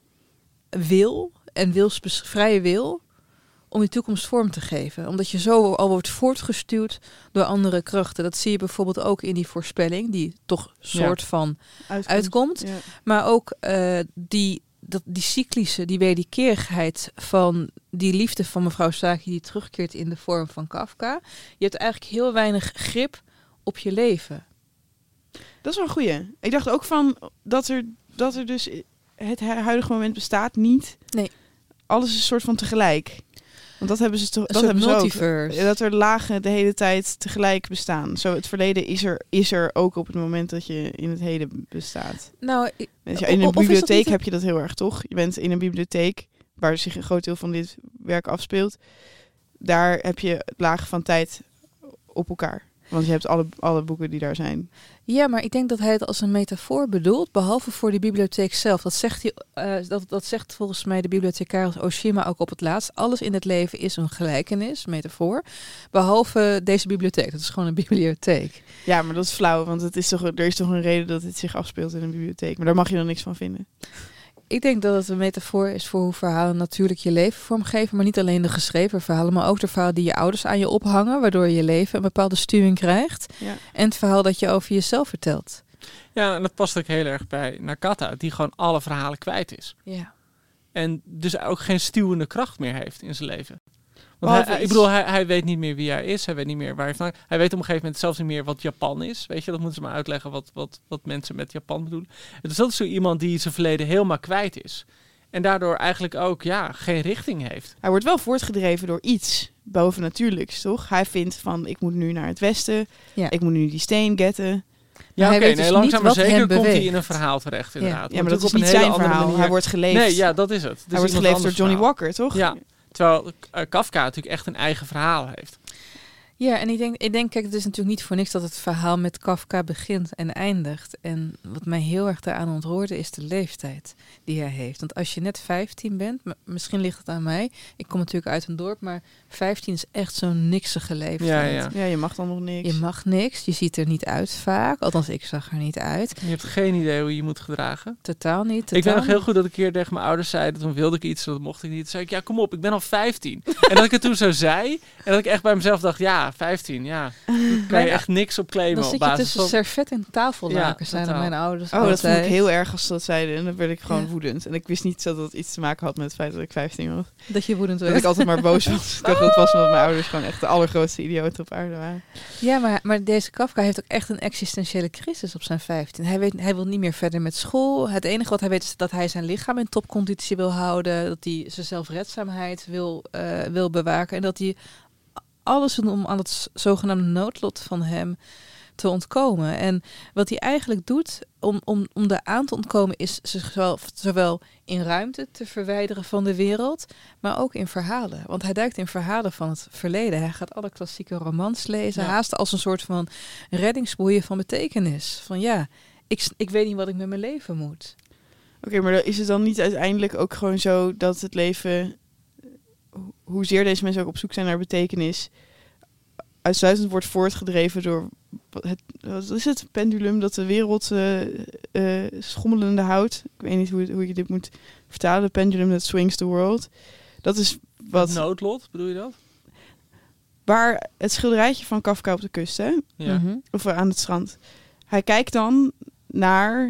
wil en vrije wil om die toekomst vorm te geven. Omdat je zo al wordt voortgestuwd door andere krachten. Dat zie je bijvoorbeeld ook in die voorspelling, die toch soort van uitkomt. Ja. Maar ook die cyclische, die wederkerigheid van die liefde van mevrouw Saki die terugkeert in de vorm van Kafka. Je hebt eigenlijk heel weinig grip op je leven. Dat is wel een goeie. Ik dacht ook van dat er dus het huidige moment bestaat niet. Nee. Alles is een soort van tegelijk. Want dat hebben ze toch. Dat hebben ze multiverse. Ook. Dat er lagen de hele tijd tegelijk bestaan. Zo, het verleden is er ook op het moment dat je in het heden bestaat. Nou, in een bibliotheek heb je dat heel erg, toch? Je bent in een bibliotheek waar zich een groot deel van dit werk afspeelt. Daar heb je lagen van tijd op elkaar. Want je hebt alle boeken die daar zijn. Ja, maar ik denk dat hij het als een metafoor bedoelt, behalve voor die bibliotheek zelf. Dat zegt hij, dat zegt volgens mij de bibliothecaris Oshima ook op het laatst. Alles in het leven is een gelijkenis, metafoor, behalve deze bibliotheek. Dat is gewoon een bibliotheek. Ja, maar dat is flauw, want er is toch een reden dat het zich afspeelt in een bibliotheek. Maar daar mag je dan niks van vinden. Ik denk dat het een metafoor is voor hoe verhalen natuurlijk je leven vormgeven. Maar niet alleen de geschreven verhalen, maar ook de verhalen die je ouders aan je ophangen. Waardoor je leven een bepaalde stuwing krijgt. Ja. En het verhaal dat je over jezelf vertelt. Ja, en dat past ook heel erg bij Nakata. Die gewoon alle verhalen kwijt is. Ja. En dus ook geen stuwende kracht meer heeft in zijn leven. Want hij weet niet meer wie hij is. Hij weet niet meer waar hij vandaan. Hij weet op een gegeven moment zelfs niet meer wat Japan is. Weet je, dat moeten ze maar uitleggen wat mensen met Japan bedoelen. Dus dat is zo iemand die zijn verleden helemaal kwijt is. En daardoor eigenlijk ook geen richting heeft. Hij wordt wel voortgedreven door iets bovennatuurlijks, toch? Hij vindt van, ik moet nu naar het westen. Ja. Ik moet nu die steen getten. Ja, oké, langzaam maar zeker komt hij in een verhaal terecht, inderdaad. Ja, maar dat is niet zijn verhaal. Hij wordt geleefd. Nee, ja, dat is het. Hij wordt geleefd door Johnny Walker, toch? Ja. Terwijl Kafka natuurlijk echt een eigen verhaal heeft. Ja, en ik denk, kijk, het is natuurlijk niet voor niks dat het verhaal met Kafka begint en eindigt. En wat mij heel erg daaraan ontroerde is de leeftijd die hij heeft. Want als je net 15 bent, misschien ligt het aan mij. Ik kom natuurlijk uit een dorp, maar 15 is echt zo'n niksige leeftijd. Ja, je mag dan nog niks. Je mag niks, je ziet er niet uit vaak. Althans, ik zag er niet uit. Je hebt geen idee hoe je moet gedragen? Totaal niet. Ik weet nog heel goed dat ik een keer tegen mijn ouders zei, toen wilde ik iets, dat mocht ik niet. Toen zei ik, ja, kom op, ik ben al 15. En dat ik het toen zo zei, en dat ik echt bij mezelf dacht, 15, kan je echt niks op claimen. Dan zit je tussen servet en tafellaken, zeiden mijn ouders. Dat vond ik heel erg als ze dat zeiden. En dan werd ik gewoon woedend. En ik wist niet dat het iets te maken had met het feit dat ik 15 was. Dat je woedend werd. Dat ik altijd maar boos was. Ik dacht dat was omdat mijn ouders gewoon echt de allergrootste idioten op aarde waren. Ja, maar deze Kafka heeft ook echt een existentiële crisis op zijn 15. Hij wil niet meer verder met school. Het enige wat hij weet is dat hij zijn lichaam in topconditie wil houden. Dat hij zijn zelfredzaamheid wil bewaken. En dat hij alles doen om aan het zogenaamde noodlot van hem te ontkomen. En wat hij eigenlijk doet om daaraan te ontkomen is zichzelf zowel in ruimte te verwijderen van de wereld, maar ook in verhalen. Want hij duikt in verhalen van het verleden. Hij gaat alle klassieke romans lezen, haast als een soort van reddingsboeien van betekenis. Van ik weet niet wat ik met mijn leven moet. Oké, maar is het dan niet uiteindelijk ook gewoon zo dat het leven, hoezeer deze mensen ook op zoek zijn naar betekenis, uitsluitend wordt voortgedreven door wat is het pendulum dat de wereld schommelende houdt? Ik weet niet hoe je dit moet vertalen. De pendulum that swings the world. Dat is wat. Het noodlot, bedoel je dat? Waar het schilderijtje van Kafka op de kust, hè? Ja. Mm-hmm. Of aan het strand. Hij kijkt dan naar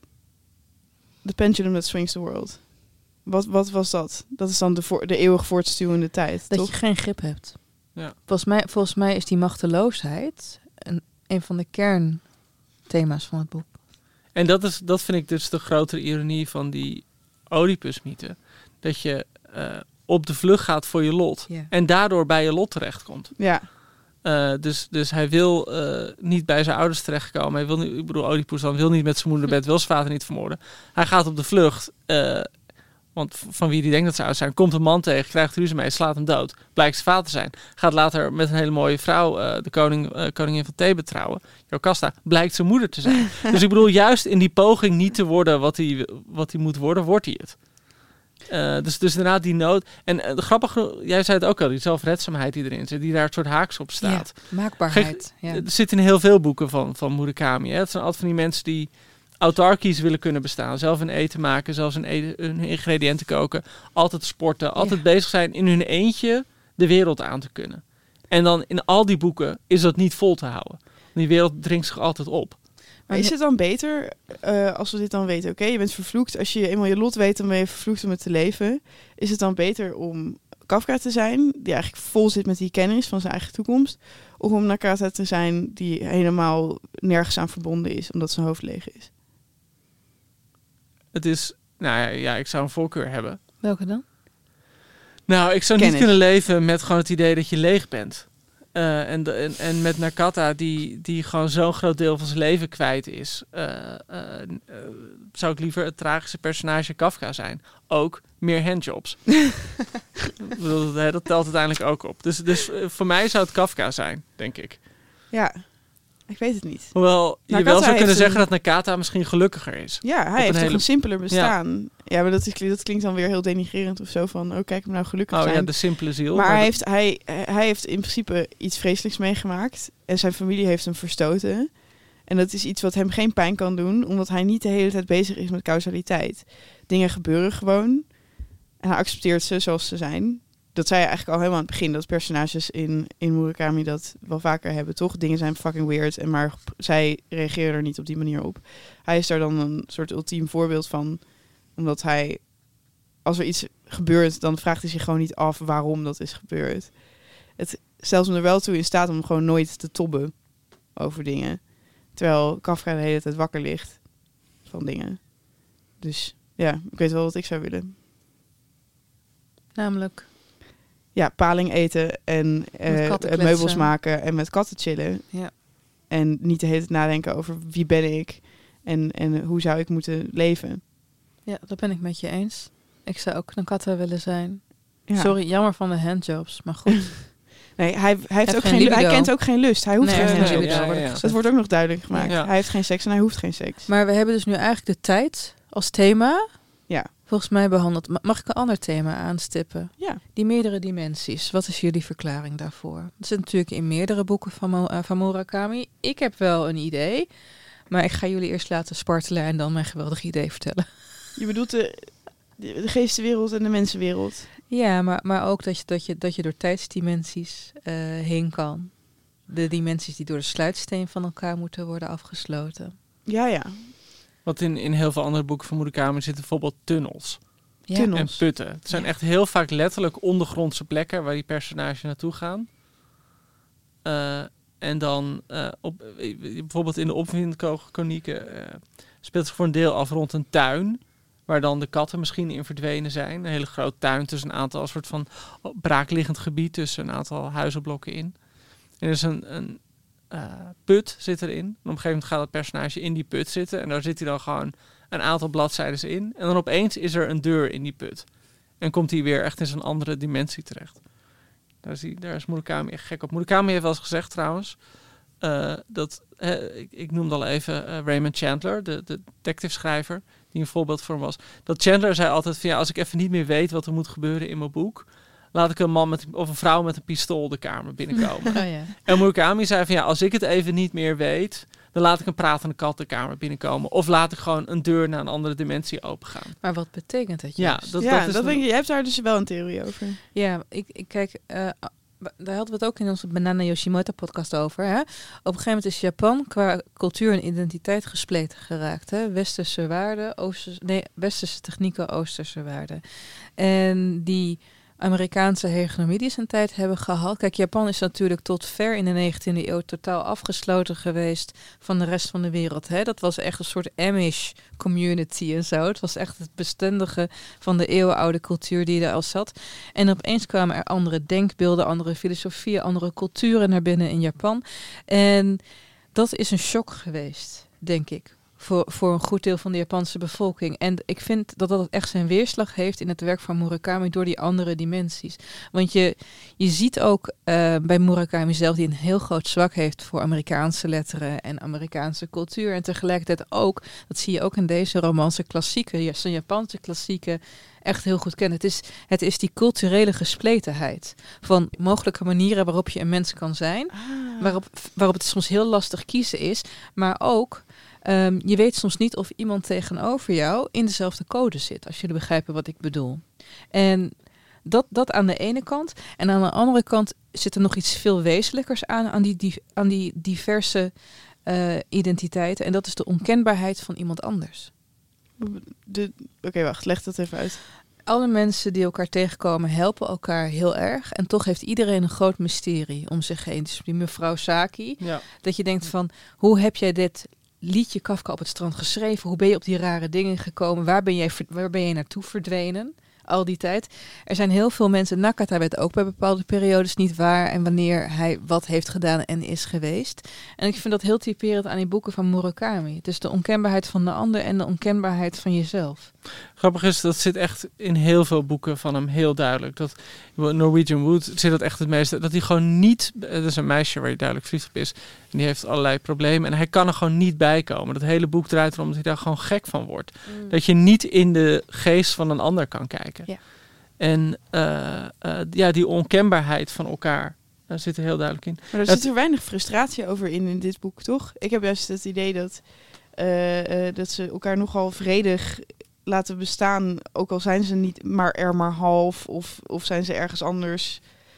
de pendulum that swings the world. Wat was dat? Dat is dan de eeuwig voortstuwende tijd, dat toch? je geen grip hebt. Ja. Volgens mij is die machteloosheid een van de kernthema's van het boek. En dat vind ik dus de grotere ironie van die Oedipus-mythe. Dat je op de vlucht gaat voor je lot. Ja. En daardoor bij je lot terechtkomt. Ja. Dus hij wil niet bij zijn ouders terechtkomen. Oedipus dan wil niet met zijn moeder naar bed, wil zijn vader niet vermoorden. Hij gaat op de vlucht. Want van wie die denkt dat ze oud zijn, komt een man tegen, krijgt ruzie mee, slaat hem dood. Blijkt zijn vader zijn. Gaat later met een hele mooie vrouw de koningin van Thebe trouwen. Jocasta, blijkt zijn moeder te zijn. Dus ik bedoel, juist in die poging niet te worden wat hij moet worden, wordt hij het. Dus inderdaad die nood. En grappig genoeg, jij zei het ook al, die zelfredzaamheid die erin zit, die daar een soort haaks op staat. Ja, maakbaarheid. Er zit in heel veel boeken van Murakami. Hè? Het zijn altijd van die mensen die autarkisch willen kunnen bestaan. Zelf een eten maken, zelfs hun ingrediënten koken. Altijd sporten, altijd bezig zijn in hun eentje de wereld aan te kunnen. En dan in al die boeken is dat niet vol te houden. Die wereld dringt zich altijd op. Maar is het dan beter als we dit dan weten? Oké, je bent vervloekt. Als je eenmaal je lot weet, dan ben je vervloekt om het te leven. Is het dan beter om Kafka te zijn, die eigenlijk vol zit met die kennis van zijn eigen toekomst, of om Nakata te zijn die helemaal nergens aan verbonden is, omdat zijn hoofd leeg is? Het is, ik zou een voorkeur hebben. Welke dan? Nou, ik zou niet kunnen leven met gewoon het idee dat je leeg bent. En met Nakata, die gewoon zo'n groot deel van zijn leven kwijt is, zou ik liever het tragische personage Kafka zijn. Ook meer handjobs. Dat telt uiteindelijk ook op. Dus voor mij zou het Kafka zijn, denk ik. Ja, ik weet het niet. Hoewel je wel zou kunnen zeggen dat Nakata misschien gelukkiger is. Ja, hij heeft toch een simpeler bestaan. Ja, maar dat klinkt dan weer heel denigrerend of zo van, kijk hem nou gelukkig zijn. Ja, de simpele ziel. Maar hij heeft in principe iets vreselijks meegemaakt. En zijn familie heeft hem verstoten. En dat is iets wat hem geen pijn kan doen, omdat hij niet de hele tijd bezig is met causaliteit. Dingen gebeuren gewoon. En hij accepteert ze zoals ze zijn. Dat zei je eigenlijk al helemaal aan het begin, dat personages in Murakami dat wel vaker hebben, toch? Dingen zijn fucking weird, maar zij reageren er niet op die manier op. Hij is daar dan een soort ultiem voorbeeld van, omdat hij, als er iets gebeurt, dan vraagt hij zich gewoon niet af waarom dat is gebeurd. Het stelt hem er wel toe in staat om gewoon nooit te tobben over dingen. Terwijl Kafka de hele tijd wakker ligt van dingen. Dus ja, ik weet wel wat ik zou willen. Namelijk? Ja, paling eten en meubels maken en met katten chillen. Ja. En niet de hele tijd nadenken over wie ben ik en hoe zou ik moeten leven. Ja, dat ben ik met je eens. Ik zou ook een katten willen zijn. Ja. Sorry, jammer van de handjobs, maar goed. Nee, hij heeft ook geen hij kent ook geen lust. Hij hoeft geen handjobs. Ja. Dat wordt ook nog duidelijk gemaakt. Ja. Hij heeft geen seks en hij hoeft geen seks. Maar we hebben dus nu eigenlijk de tijd als thema. Ja. Volgens mij behandeld. Mag ik een ander thema aanstippen? Ja. Die meerdere dimensies. Wat is jullie verklaring daarvoor? Dat zit natuurlijk in meerdere boeken van Murakami. Ik heb wel een idee. Maar ik ga jullie eerst laten spartelen en dan mijn geweldige idee vertellen. Je bedoelt de geestenwereld en de mensenwereld. Ja, maar ook dat je door tijdsdimensies heen kan. De dimensies die door de sluitsteen van elkaar moeten worden afgesloten. Ja. Wat in heel veel andere boeken van Murakami zitten bijvoorbeeld tunnels. Ja. Tunnels. En putten. Het zijn echt heel vaak letterlijk ondergrondse plekken waar die personages naartoe gaan. En dan bijvoorbeeld in de opwindkronieken speelt zich voor een deel af rond een tuin, waar dan de katten misschien in verdwenen zijn. Een hele grote tuin tussen een aantal soort van braakliggend gebied tussen een aantal huizenblokken in. En er is een put zit erin. En op een gegeven moment gaat het personage in die put zitten en daar zit hij dan gewoon een aantal bladzijden in. En dan opeens is er een deur in die put. En komt hij weer echt in zo'n andere dimensie terecht. Daar is Murakami echt gek op. Murakami heeft wel eens gezegd trouwens, ik noemde al even Raymond Chandler, de detective-schrijver, die een voorbeeld voor hem was. Dat Chandler zei altijd van als ik even niet meer weet wat er moet gebeuren in mijn boek, laat ik een man of een vrouw met een pistool de kamer binnenkomen. Oh, ja. En Murakami zei van als ik het even niet meer weet, dan laat ik een pratende kat de kamer binnenkomen. Of laat ik gewoon een deur naar een andere dimensie opengaan. Maar wat betekent dat? Ja, dat denk ik. Jij hebt daar dus wel een theorie over. Ja, ik kijk, daar hadden we het ook in onze Banana Yoshimoto podcast over. Hè? Op een gegeven moment is Japan qua cultuur en identiteit gespleten geraakt. Hè? Westerse waarden, westerse technieken, oosterse waarden. En die Amerikaanse hegemonie die zijn tijd hebben gehad. Kijk, Japan is natuurlijk tot ver in de 19e eeuw totaal afgesloten geweest van de rest van de wereld. Hè? Dat was echt een soort Amish community en zo. Het was echt het bestendige van de eeuwenoude cultuur die er al zat. En opeens kwamen er andere denkbeelden, andere filosofieën, andere culturen naar binnen in Japan. En dat is een shock geweest, denk ik, voor een goed deel van de Japanse bevolking. En ik vind dat dat echt zijn weerslag heeft in het werk van Murakami door die andere dimensies. Want je ziet ook bij Murakami zelf, die een heel groot zwak heeft voor Amerikaanse letteren en Amerikaanse cultuur. En tegelijkertijd ook, dat zie je ook in deze romance, klassieke, zijn Japanse klassieken echt heel goed kennen. Het is die culturele gespletenheid van mogelijke manieren waarop je een mens kan zijn. Waarop het soms heel lastig kiezen is. Maar ook, je weet soms niet of iemand tegenover jou in dezelfde code zit. Als jullie begrijpen wat ik bedoel. En dat aan de ene kant. En aan de andere kant zit er nog iets veel wezenlijkers aan die diverse identiteiten. En dat is de onkenbaarheid van iemand anders. Oké, wacht, leg dat even uit. Alle mensen die elkaar tegenkomen helpen elkaar heel erg. En toch heeft iedereen een groot mysterie om zich heen. Dus die mevrouw Saki, dat je denkt van, hoe heb jij dit liedje Kafka op het strand geschreven? Hoe ben je op die rare dingen gekomen? Waar ben jij naartoe verdwenen? Al die tijd. Er zijn heel veel mensen, Nakata weet ook bij bepaalde periodes niet waar en wanneer hij wat heeft gedaan en is geweest. En ik vind dat heel typerend aan die boeken van Murakami. Het is de onkenbaarheid van de ander en de onkenbaarheid van jezelf. Grappig is, dat zit echt in heel veel boeken van hem heel duidelijk. Dat Norwegian Wood zit dat echt het meeste. Dat hij gewoon niet, dat is een meisje waar hij duidelijk verliefd op is. En die heeft allerlei problemen. En hij kan er gewoon niet bij komen. Dat hele boek draait erom dat hij daar gewoon gek van wordt. Dat je niet in de geest van een ander kan kijken. Ja. En die onkenbaarheid van elkaar zit er heel duidelijk in. Maar er zit er weinig frustratie over in dit boek, toch? Ik heb juist het idee dat ze elkaar nogal vredig laten bestaan, ook al zijn ze niet maar half, of zijn ze ergens anders,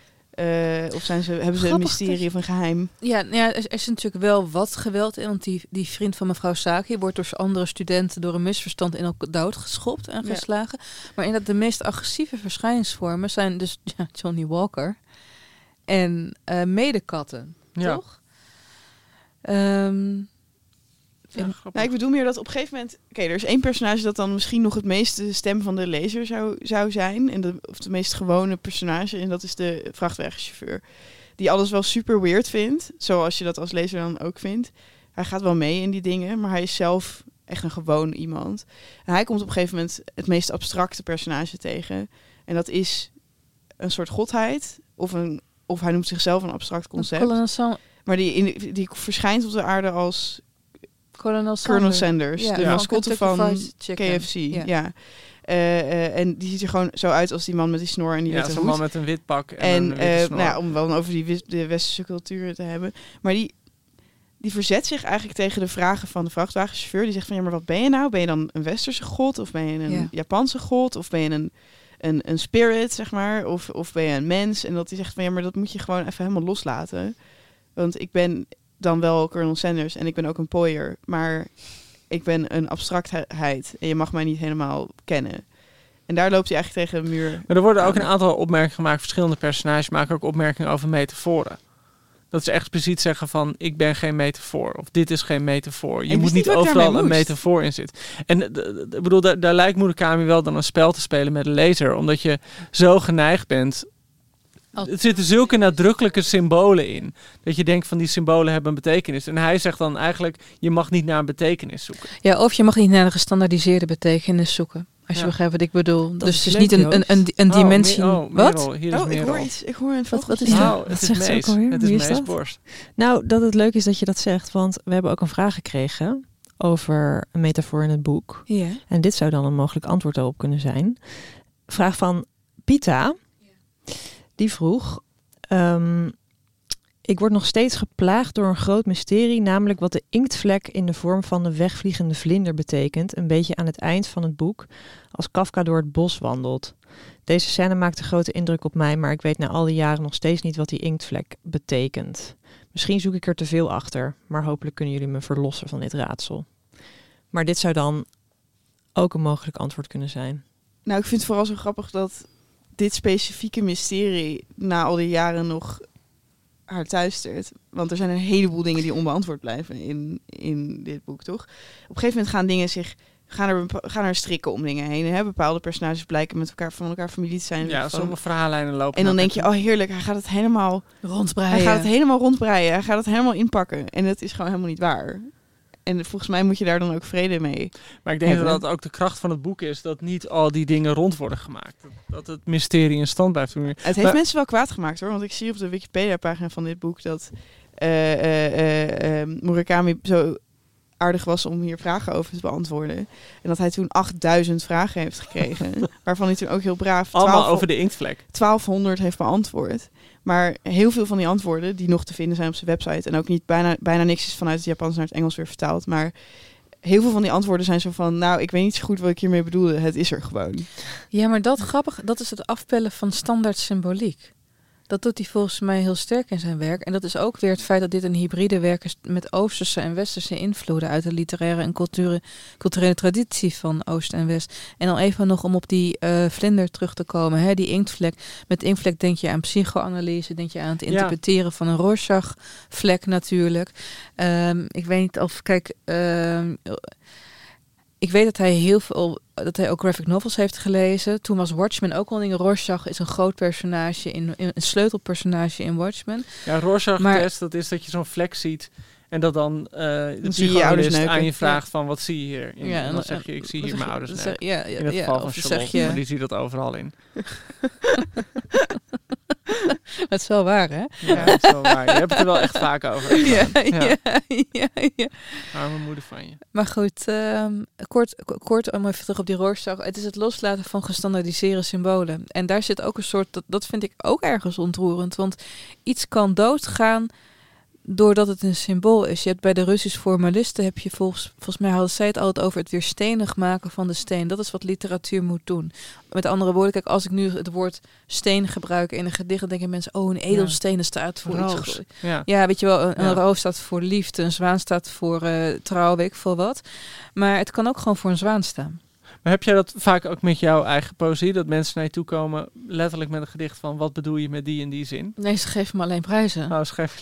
of hebben ze een mysterie of een geheim. Ja, er is natuurlijk wel wat geweld in, want die vriend van mevrouw Saki wordt door andere studenten door een misverstand in elkaar doodgeschopt en geslagen. Maar inderdaad, de meest agressieve verschijningsvormen zijn dus Johnny Walker en medekatten, toch? Ik bedoel meer dat op een gegeven moment... Oké, er is één personage dat dan misschien nog het meeste stem van de lezer zou zijn. Of de meest gewone personage. En dat is de vrachtwagenchauffeur. Die alles wel super weird vindt. Zoals je dat als lezer dan ook vindt. Hij gaat wel mee in die dingen. Maar hij is zelf echt een gewoon iemand. En hij komt op een gegeven moment het meest abstracte personage tegen. En dat is een soort godheid. Of hij noemt zichzelf een abstract concept. Maar die verschijnt op de aarde als Colonel Sanders, de mascotte van KFC. Ja. En die ziet er gewoon zo uit als die man met die snor en die witte hoed. Zo'n man met een wit pak en een witte snor. Om wel over de westerse cultuur te hebben. Maar die verzet zich eigenlijk tegen de vragen van de vrachtwagenchauffeur. Die zegt van, ja, maar wat ben je nou? Ben je dan een westerse god? Of ben je een Japanse god? Of ben je een spirit, zeg maar? Of ben je een mens? En dat hij zegt van, ja, maar dat moet je gewoon even helemaal loslaten. Want ik ben dan wel Colonel Sanders en ik ben ook een pooier, maar ik ben een abstractheid en je mag mij niet helemaal kennen. En daar loopt hij eigenlijk tegen een muur. Maar er worden ook een aantal opmerkingen gemaakt. Verschillende personages maken ook opmerkingen over metaforen. Dat ze expliciet zeggen van, ik ben geen metafoor. Of dit is geen metafoor. Je moet niet overal een metafoor in zitten. En ik bedoel, daar lijkt Murakami wel dan een spel te spelen met de lezer. Omdat je zo geneigd bent. Er zitten zulke nadrukkelijke symbolen in. Dat je denkt van, die symbolen hebben een betekenis. En hij zegt dan eigenlijk, je mag niet naar een betekenis zoeken. Ja, of je mag niet naar een gestandaardiseerde betekenis zoeken. Als je begrijpt wat ik bedoel. Dus het is niet een dimensie. Wat? Merel, hier is ik hoor iets. Ik hoor een wat is het is Mees. Het is Mees Borst. Nou, dat het leuk is dat je dat zegt. Want we hebben ook een vraag gekregen over een metafoor in het boek. Ja. En dit zou dan een mogelijk antwoord daarop kunnen zijn. Vraag van Pita. Die vroeg, ik word nog steeds geplaagd door een groot mysterie, namelijk wat de inktvlek in de vorm van de wegvliegende vlinder betekent, een beetje aan het eind van het boek, als Kafka door het bos wandelt. Deze scène maakt een grote indruk op mij, maar ik weet na al die jaren nog steeds niet wat die inktvlek betekent. Misschien zoek ik er te veel achter, maar hopelijk kunnen jullie me verlossen van dit raadsel. Maar dit zou dan ook een mogelijk antwoord kunnen zijn. Nou, ik vind het vooral zo grappig dat dit specifieke mysterie na al die jaren nog haar thuisstert. Want er zijn een heleboel dingen die onbeantwoord blijven in dit boek, toch? Op een gegeven moment gaan dingen gaan er strikken om dingen heen. Hè? Bepaalde personages blijken van elkaar familie te zijn. Ja, sommige verhaallijnen lopen. En dan denk je, oh heerlijk, hij gaat het helemaal rondbreien. Hij gaat het helemaal rondbreien. Hij gaat het helemaal inpakken. En dat is gewoon helemaal niet waar. En volgens mij moet je daar dan ook vrede mee. Maar ik denk dat ook de kracht van het boek is dat niet al die dingen rond worden gemaakt. Dat het mysterie in stand blijft. Het heeft mensen wel kwaad gemaakt hoor. Want ik zie op de Wikipedia-pagina van dit boek dat Murakami zo aardig was om hier vragen over te beantwoorden. En dat hij toen 8000 vragen heeft gekregen. Waarvan hij toen ook heel braaf... Allemaal over de inktvlek. 1200 heeft beantwoord. Maar heel veel van die antwoorden die nog te vinden zijn op zijn website. En ook niet bijna niks is vanuit het Japans naar het Engels weer vertaald. Maar heel veel van die antwoorden zijn zo van... Nou, ik weet niet zo goed wat ik hiermee bedoelde. Het is er gewoon. Ja, maar dat is het afpellen van standaard symboliek. Dat doet hij volgens mij heel sterk in zijn werk. En dat is ook weer het feit dat dit een hybride werk is met Oosterse en Westerse invloeden uit de literaire en culturele traditie van Oost en West. En dan even nog om op die vlinder terug te komen, hè, die inktvlek. Met inktvlek denk je aan psychoanalyse, denk je aan het interpreteren van een Rorschach-vlek natuurlijk. Ik weet niet of, ik weet dat hij ook graphic novels heeft gelezen. Toen was Watchmen ook al dingen. Rorschach is een groot personage, een sleutelpersonage in Watchmen. Ja, Rorschach-test, dat is dat je zo'n vlek ziet en dat dan de psychologist aan je vraagt van wat zie je hier? En dan zeg je, ik zie hier mijn ouders neuken. In het geval van Charlotte, maar die ziet dat overal in. Het is wel waar, hè? Ja, het is wel waar. Je hebt het er wel echt vaak over. Ja. Arme moeder van je. Maar goed, kort om even terug op die Rorschach. Het is het loslaten van gestandaardiseerde symbolen. En daar zit ook een soort, dat vind ik ook ergens ontroerend. Want iets kan doodgaan doordat het een symbool is. Je hebt bij de Russische formalisten heb je volgens mij hadden zij het altijd over het weer stenig maken van de steen. Dat is wat literatuur moet doen. Met andere woorden, kijk, als ik nu het woord steen gebruik in een gedicht, dan denken mensen, oh, een edelstenen staat voor iets. Ja, weet je wel, een roos staat voor liefde, een zwaan staat voor trouw, weet ik veel wat. Maar het kan ook gewoon voor een zwaan staan. Maar heb jij dat vaak ook met jouw eigen poëzie? Dat mensen naar je toe komen, letterlijk met een gedicht van wat bedoel je met die en die zin? Nee, ze geven me alleen prijzen. Oh, schrijf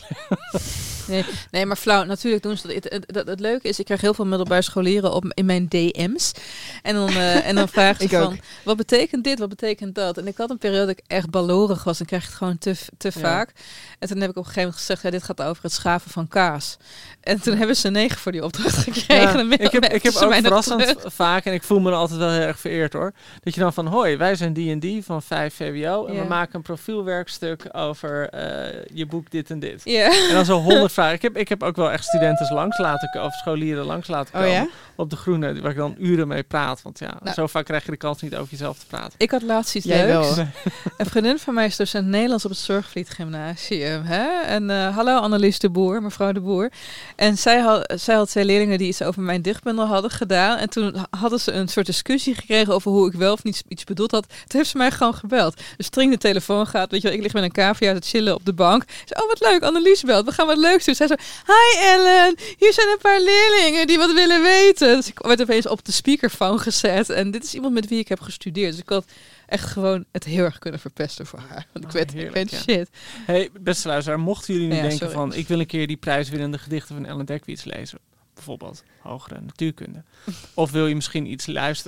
je. Nee, maar flauw, natuurlijk doen ze dat. Het leuke is, ik krijg heel veel middelbare scholieren in mijn DM's. En dan vragen ze van, wat betekent dit, wat betekent dat? En ik had een periode dat ik echt ballorig was en kreeg het gewoon te vaak. En toen heb ik op een gegeven moment gezegd, dit gaat over het schaven van kaas. En toen hebben ze 9 voor die opdracht gekregen. Ja, ik heb ook verrassend vaak, en ik voel me er altijd wel heel erg vereerd hoor. Dat je dan van, hoi, wij zijn die en die van 5 VWO. En we maken een profielwerkstuk over je boek dit en dit. Yeah. En dan zo 100 vragen. Ik heb ook wel echt studenten langs laten komen, of scholieren langs laten komen. Op de Groene, waar ik dan uren mee praat. Want zo vaak krijg je de kans niet over jezelf te praten. Ik had laatst iets leuks. Een vriendin van mij is docent Nederlands op het Zorgvliet Gymnasium. Hè? En hallo Annelies de Boer, mevrouw de Boer. En zij had 2 leerlingen die iets over mijn dichtbundel hadden gedaan. En toen hadden ze een soort discussie gekregen over hoe ik wel of niet iets bedoeld had. Toen heeft ze mij gewoon gebeld. Dus dring de telefoon gaat, weet je wel, ik lig met een cavia te chillen op de bank. Ze oh wat leuk, Annelies belt, we gaan wat leuks doen. Zij zo, hi Ellen, hier zijn een paar leerlingen die wat willen weten. Dus ik werd opeens op de speakerphone gezet. En dit is iemand met wie ik heb gestudeerd. Dus ik had echt gewoon het heel erg kunnen verpesten voor haar. Want ik weet shit. Hey, beste luisteraar, mochten jullie nu denken van, ik wil een keer die prijswinnende gedichten van Ellen Dekwits lezen. Bijvoorbeeld hogere natuurkunde. Of wil je misschien iets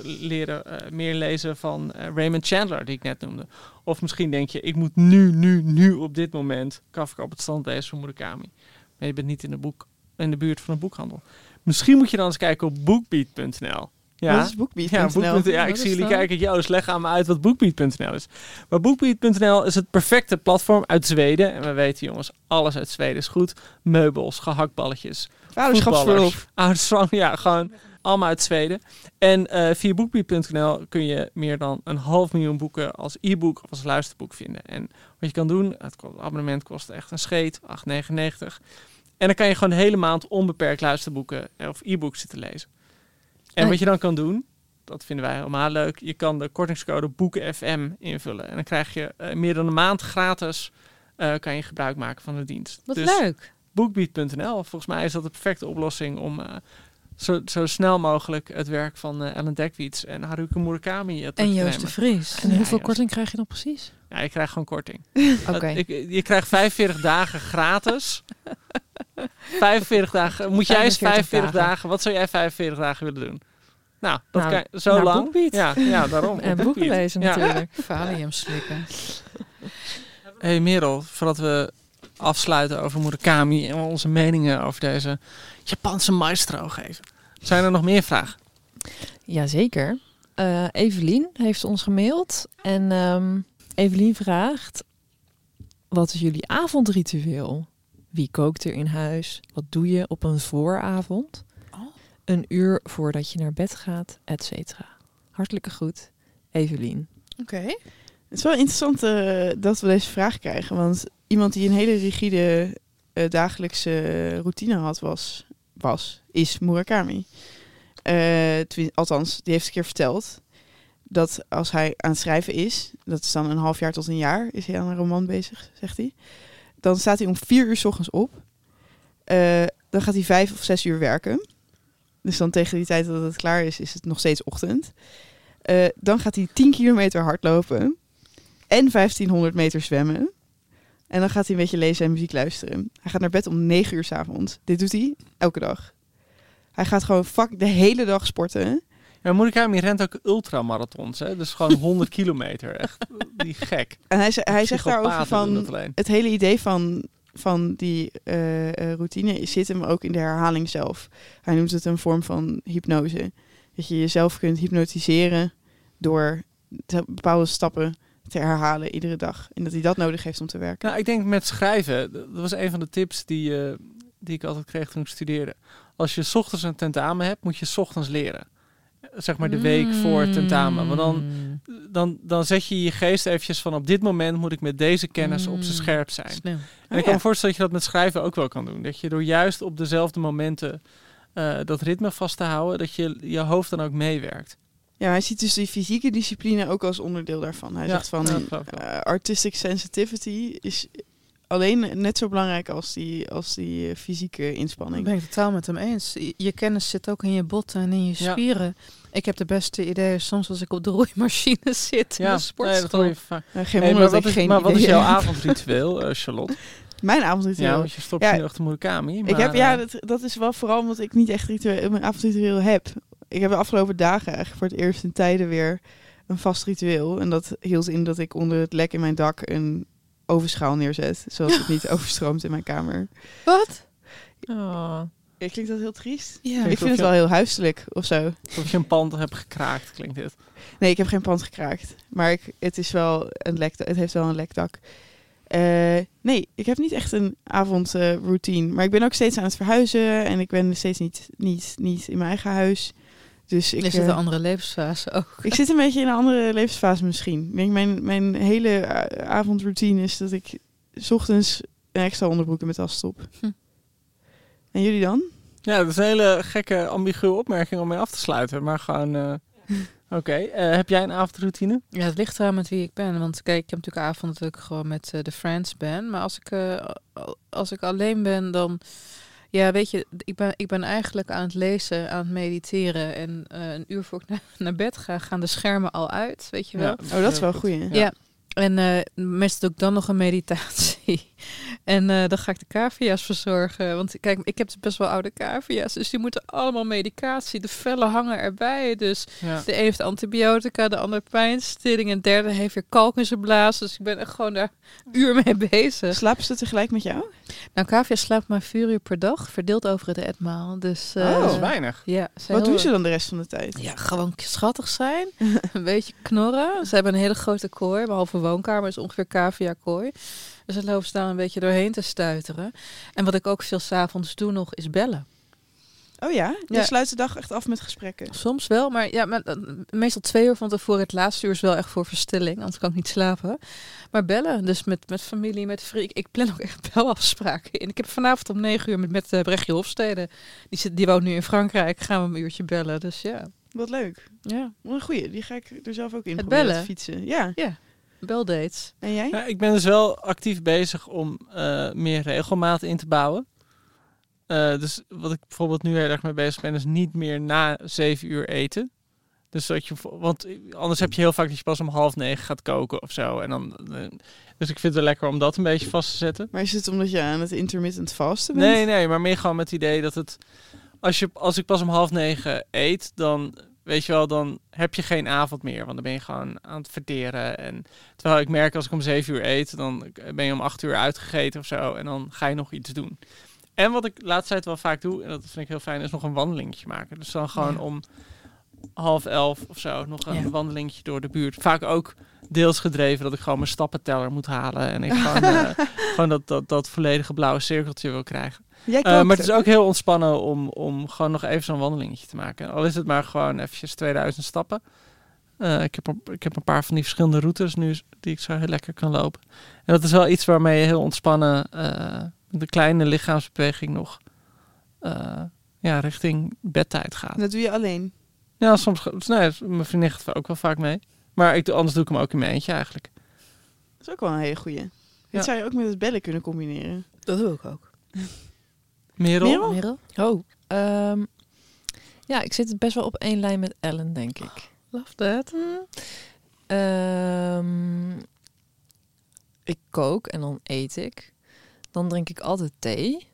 meer lezen van Raymond Chandler, die ik net noemde. Of misschien denk je, ik moet nu op dit moment Kafka op het strand lezen van Murakami. Maar je bent niet in de buurt van een boekhandel. Misschien moet je dan eens kijken op bookbeat.nl. Ja, wat is bookbeat.nl? Ik zie jullie kijken. Joost, leg aan me uit wat bookbeat.nl is. Maar bookbeat.nl is het perfecte platform uit Zweden. En we weten, jongens, alles uit Zweden is goed. Meubels, gehaktballetjes, ouderschapsverlof. Ja, gewoon allemaal uit Zweden. En via bookbeat.nl kun je meer dan 500.000 boeken als e-book of als luisterboek vinden. En wat je kan doen, het abonnement kost echt een scheet, €8,99. En dan kan je gewoon de hele maand onbeperkt luisterboeken of e-books zitten lezen. En wat je dan kan doen, dat vinden wij helemaal leuk. Je kan de kortingscode BoekenFM invullen. En dan krijg je meer dan een maand gratis kan je gebruik maken van de dienst. Wat leuk. Bookbeat.nl. Volgens mij is dat de perfecte oplossing om zo snel mogelijk het werk van Ellen Dekwits en Haruki Murakami te en Joost de Vries. En hoeveel korting krijg je dan precies? Ja, je krijgt gewoon korting. Oké. Je krijgt 45 dagen gratis. 45 dagen. Moet jij eens 45 dagen. Wat zou jij 45 dagen willen doen? Nou, dat kan zo lang. Bookbeat. Ja, daarom. En boeken lezen natuurlijk. Valium slikken. Hey Merel, voordat we afsluiten over Murakami en onze meningen over deze Japanse maestro geven. Zijn er nog meer vragen? Jazeker. Evelien heeft ons gemaild. En Evelien vraagt... Wat is jullie avondritueel? Wie kookt er in huis? Wat doe je op een vooravond? Een uur voordat je naar bed gaat, et cetera. Hartelijke groet, Evelien. Oké. Het is wel interessant dat we deze vraag krijgen. Want iemand die een hele rigide dagelijkse routine had is Murakami. Althans, die heeft een keer verteld dat als hij aan het schrijven is, dat is dan een half jaar tot een jaar, is hij aan een roman bezig, zegt hij. Dan staat hij om 4 uur 's ochtends op. Dan gaat hij 5 of 6 uur werken. Dus dan tegen die tijd dat het klaar is het nog steeds ochtend. Dan gaat hij 10 kilometer hardlopen en 1500 meter zwemmen. En dan gaat hij een beetje lezen en muziek luisteren. Hij gaat naar bed om 9 uur 's avonds. Dit doet hij elke dag. Hij gaat gewoon de hele dag sporten. Ja, Murakami rent ook ultramarathons, hè? Dus gewoon 100 kilometer. Echt, die gek. En hij zegt daarover van het hele idee van die routine zit hem ook in de herhaling zelf. Hij noemt het een vorm van hypnose. Dat je jezelf kunt hypnotiseren door bepaalde stappen te herhalen iedere dag. En dat hij dat nodig heeft om te werken. Nou, ik denk met schrijven, dat was een van de tips die ik altijd kreeg toen ik studeerde. Als je 's ochtends een tentamen hebt, moet je 's ochtends leren. Zeg maar de week voor het tentamen. Want dan zet je je geest eventjes van op dit moment moet ik met deze kennis op zijn scherp zijn. Slim. En ik kan me voorstellen dat je dat met schrijven ook wel kan doen. Dat je door juist op dezelfde momenten dat ritme vast te houden, dat je hoofd dan ook meewerkt. Ja, hij ziet dus die fysieke discipline ook als onderdeel daarvan. Hij zegt van artistic sensitivity is alleen net zo belangrijk als die fysieke inspanning. Dat ben ik totaal met hem eens. Je kennis zit ook in je botten en in je spieren. Ik heb de beste ideeën soms als ik op de roeimachine zit in de sportschool. Dat hoor je vaak. Maar wat is jouw avondritueel, Charlotte? Mijn avondritueel? Ja, want je stopt nu achter Murakami. Maar dat is wel vooral omdat ik niet echt mijn avondritueel heb. Ik heb de afgelopen dagen eigenlijk voor het eerst in tijden weer een vast ritueel. En dat hield in dat ik onder het lek in mijn dak een ovenschaal neerzet, zodat het niet overstroomt in mijn kamer. Wat? Oh. Ja, klinkt dat heel triest? Ja. Ik vind het wel heel huiselijk of zo. Of je een pand hebt gekraakt, klinkt dit. Nee, ik heb geen pand gekraakt. Maar het is wel het heeft wel een lekdak. Nee, ik heb niet echt een avondroutine. Maar ik ben ook steeds aan het verhuizen. En ik ben steeds niet in mijn eigen huis. Dus je zit in een andere levensfase ook. Ik zit een beetje in een andere levensfase misschien. Ik denk mijn hele avondroutine is dat ik 's ochtends een extra onderbroek in mijn tas stop. En jullie dan? Ja, dat is een hele gekke, ambiguë opmerking om mee af te sluiten. Maar gewoon... Oké. Heb jij een avondroutine? Ja, het ligt eraan met wie ik ben. Want kijk, ik heb natuurlijk avond dat ik gewoon met de Friends ben. Maar als ik alleen ben, dan... Ja, weet je, ik ben eigenlijk aan het lezen, aan het mediteren. En een uur voor ik naar bed ga, gaan de schermen al uit, weet je wel. Ja, dat is wel een goeie. Ja. En meestal doe ik dan nog een meditatie. En dan ga ik de cavia's verzorgen. Want kijk, ik heb best wel oude cavia's. Dus die moeten allemaal medicatie. De vellen hangen erbij. Dus de een heeft antibiotica, de ander pijnstilling. En de derde heeft weer kalk in zijn blaas. Dus ik ben echt gewoon daar uur mee bezig. Slapen ze tegelijk met jou? Nou, cavia slaapt maar 4 uur per dag. Verdeeld over het etmaal. Dus, dat is weinig. Ja, wat doen ze dan de rest van de tijd? Ja, gewoon schattig zijn. Een beetje knorren. Ze hebben een hele grote kooi. Behalve woonkamer is ongeveer cavia-kooi. Dus dan lopen ze daar een beetje doorheen te stuiteren. En wat ik ook veel 's avonds doe nog, is bellen. Oh ja? Je sluit de dag echt af met gesprekken? Soms wel, maar ja, meestal 2 uur van tevoren. Het laatste uur is wel echt voor verstilling, anders kan ik niet slapen. Maar bellen, dus met familie, met vrienden. Ik plan ook echt belafspraken in. Ik heb vanavond om 9 uur met Brechtje Hofstede. Die woont nu in Frankrijk. Gaan we een uurtje bellen, dus ja. Wat leuk. Ja. Wat een goeie, die ga ik er zelf ook in het proberen bellen? te fietsen. Ja. Beldates. En jij? Ja, ik ben dus wel actief bezig om meer regelmaat in te bouwen. Dus wat ik bijvoorbeeld nu heel erg mee bezig ben, is niet meer na 7 uur eten. Dus want anders heb je heel vaak dat je pas om 8:30 gaat koken of zo. En dan, dus ik vind het wel lekker om dat een beetje vast te zetten. Maar is het omdat je aan het intermittent vasten bent? Nee, maar meer gewoon met het idee dat het... Als ik pas om 8:30 eet, dan weet je wel, dan heb je geen avond meer. Want dan ben je gewoon aan het verteren. En terwijl ik merk, als ik om 7 uur eet, dan ben je om 8 uur uitgegeten of zo. En dan ga je nog iets doen. En wat ik laatst tijd wel vaak doe, en dat vind ik heel fijn, is nog een wandelingetje maken. Dus dan gewoon om 10:30 of zo nog een wandelingetje door de buurt. Vaak ook deels gedreven dat ik gewoon mijn stappenteller moet halen. En ik gewoon dat volledige blauwe cirkeltje wil krijgen. Maar het is ook heel ontspannen om gewoon nog even zo'n wandelingetje te maken. Al is het maar gewoon eventjes 2000 stappen. Ik heb een paar van die verschillende routes nu die ik zo heel lekker kan lopen. En dat is wel iets waarmee je heel ontspannen de kleine lichaamsbeweging nog richting bedtijd gaat. Dat doe je alleen? Ja, soms. Nee, mijn vriendin gaat ook wel vaak mee. Maar anders doe ik hem ook in mijn eentje eigenlijk. Dat is ook wel een hele goeie. Dit zou je ook met het bellen kunnen combineren. Dat doe ik ook. Merel? Oh, ja, ik zit best wel op één lijn met Ellen, denk ik. Love that. Ik kook en dan eet ik. Dan drink ik altijd thee.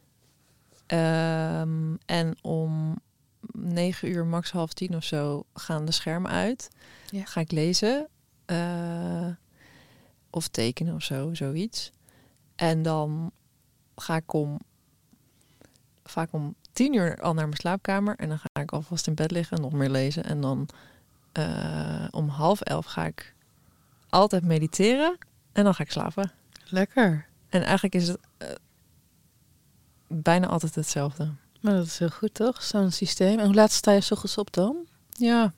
En om 9 uur, max 9:30 of zo, gaan de schermen uit. Ja. Ga ik lezen. Of tekenen of zo, zoiets. En dan ga ik vaak om 10 uur al naar mijn slaapkamer. En dan ga ik alvast in bed liggen en nog meer lezen. En dan om 10:30 ga ik altijd mediteren. En dan ga ik slapen. Lekker. En eigenlijk is het bijna altijd hetzelfde. Maar dat is heel goed, toch? Zo'n systeem. En hoe laat sta je 's ochtends op dan? Ja,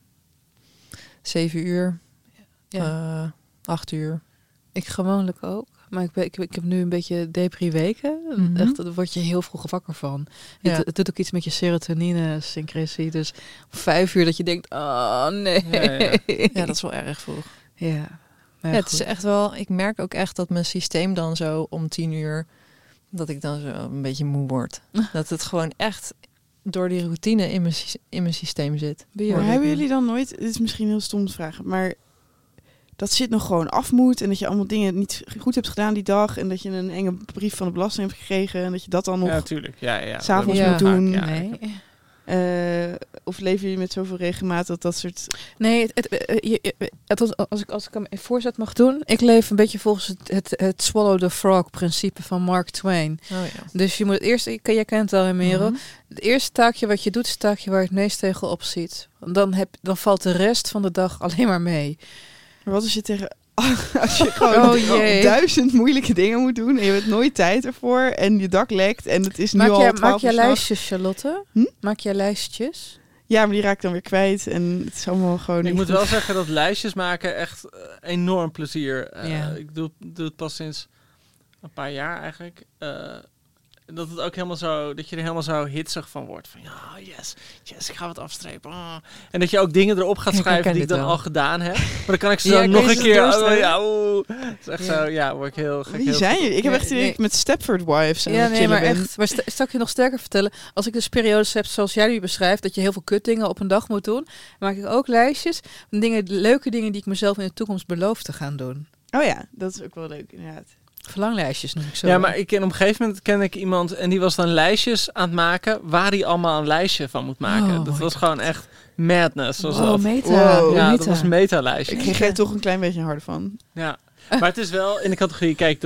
7 uur. Ja. 8 uur. Ik gewoonlijk ook. Maar ik heb nu een beetje depri-weken. Mm-hmm. Echt, daar word je heel vroeg wakker van. Ja. Het doet ook iets met je serotonine-syncretie. Dus om 5 uur dat je denkt, oh nee. Ja, dat is wel erg vroeg. Ja, het is echt wel. Ik merk ook echt dat mijn systeem dan zo om 10 uur, dat ik dan zo een beetje moe word. Dat het gewoon echt door die routine in mijn systeem zit. Maar hebben jullie dan nooit, het is misschien heel stom te vragen, maar dat zit nog gewoon af moet en dat je allemaal dingen niet goed hebt gedaan die dag en dat je een enge brief van de belasting hebt gekregen en dat je dat dan nog natuurlijk. S'avonds moet doen? Ja, nee. Of leven je met zoveel regelmaat dat soort... Nee, als ik hem in voorzet mag doen, ik leef een beetje volgens het swallow the frog principe van Mark Twain. Oh, ja. Dus je moet het eerst, jij kent het al, Merel. Mm-hmm. Het eerste taakje wat je doet, is het taakje waar je het meest tegenop ziet. Dan valt de rest van de dag alleen maar mee. Maar wat als je als je gewoon 1000 moeilijke dingen moet doen en je hebt nooit tijd ervoor en je dak lekt en het is nu al 12 uur. Maak jij lijstjes, Charlotte? Maak jij lijstjes? Ja, maar die raak ik dan weer kwijt en het is allemaal gewoon... Ik moet wel zeggen dat lijstjes maken echt enorm plezier. Ik doe het pas sinds een paar jaar eigenlijk. Dat het ook helemaal zo, dat je er helemaal zo hitsig van wordt. Van yes, ik ga wat afstrepen. Oh. En dat je ook dingen erop gaat schrijven die ik dan al gedaan heb. Maar dan kan ik ze dan nog een keer. Het is echt zo, word ik heel gek. Wie zijn jullie? Ik heb echt met Stepford Wives maar echt. Maar zal ik je nog sterker vertellen? Als ik dus periodes heb zoals jij nu beschrijft, dat je heel veel kutdingen op een dag moet doen, maak ik ook lijstjes van leuke dingen die ik mezelf in de toekomst beloof te gaan doen. Oh ja, dat is ook wel leuk inderdaad. Verlanglijstjes noem ik zo. Ja, maar op een gegeven moment ken ik iemand en die was dan lijstjes aan het maken waar hij allemaal een lijstje van moet maken. Dat was gewoon echt madness. Meta. Ja, dat was meta-lijstje. Ik kreeg er toch een klein beetje harder van. Ja, maar het is wel in de categorie, kijk,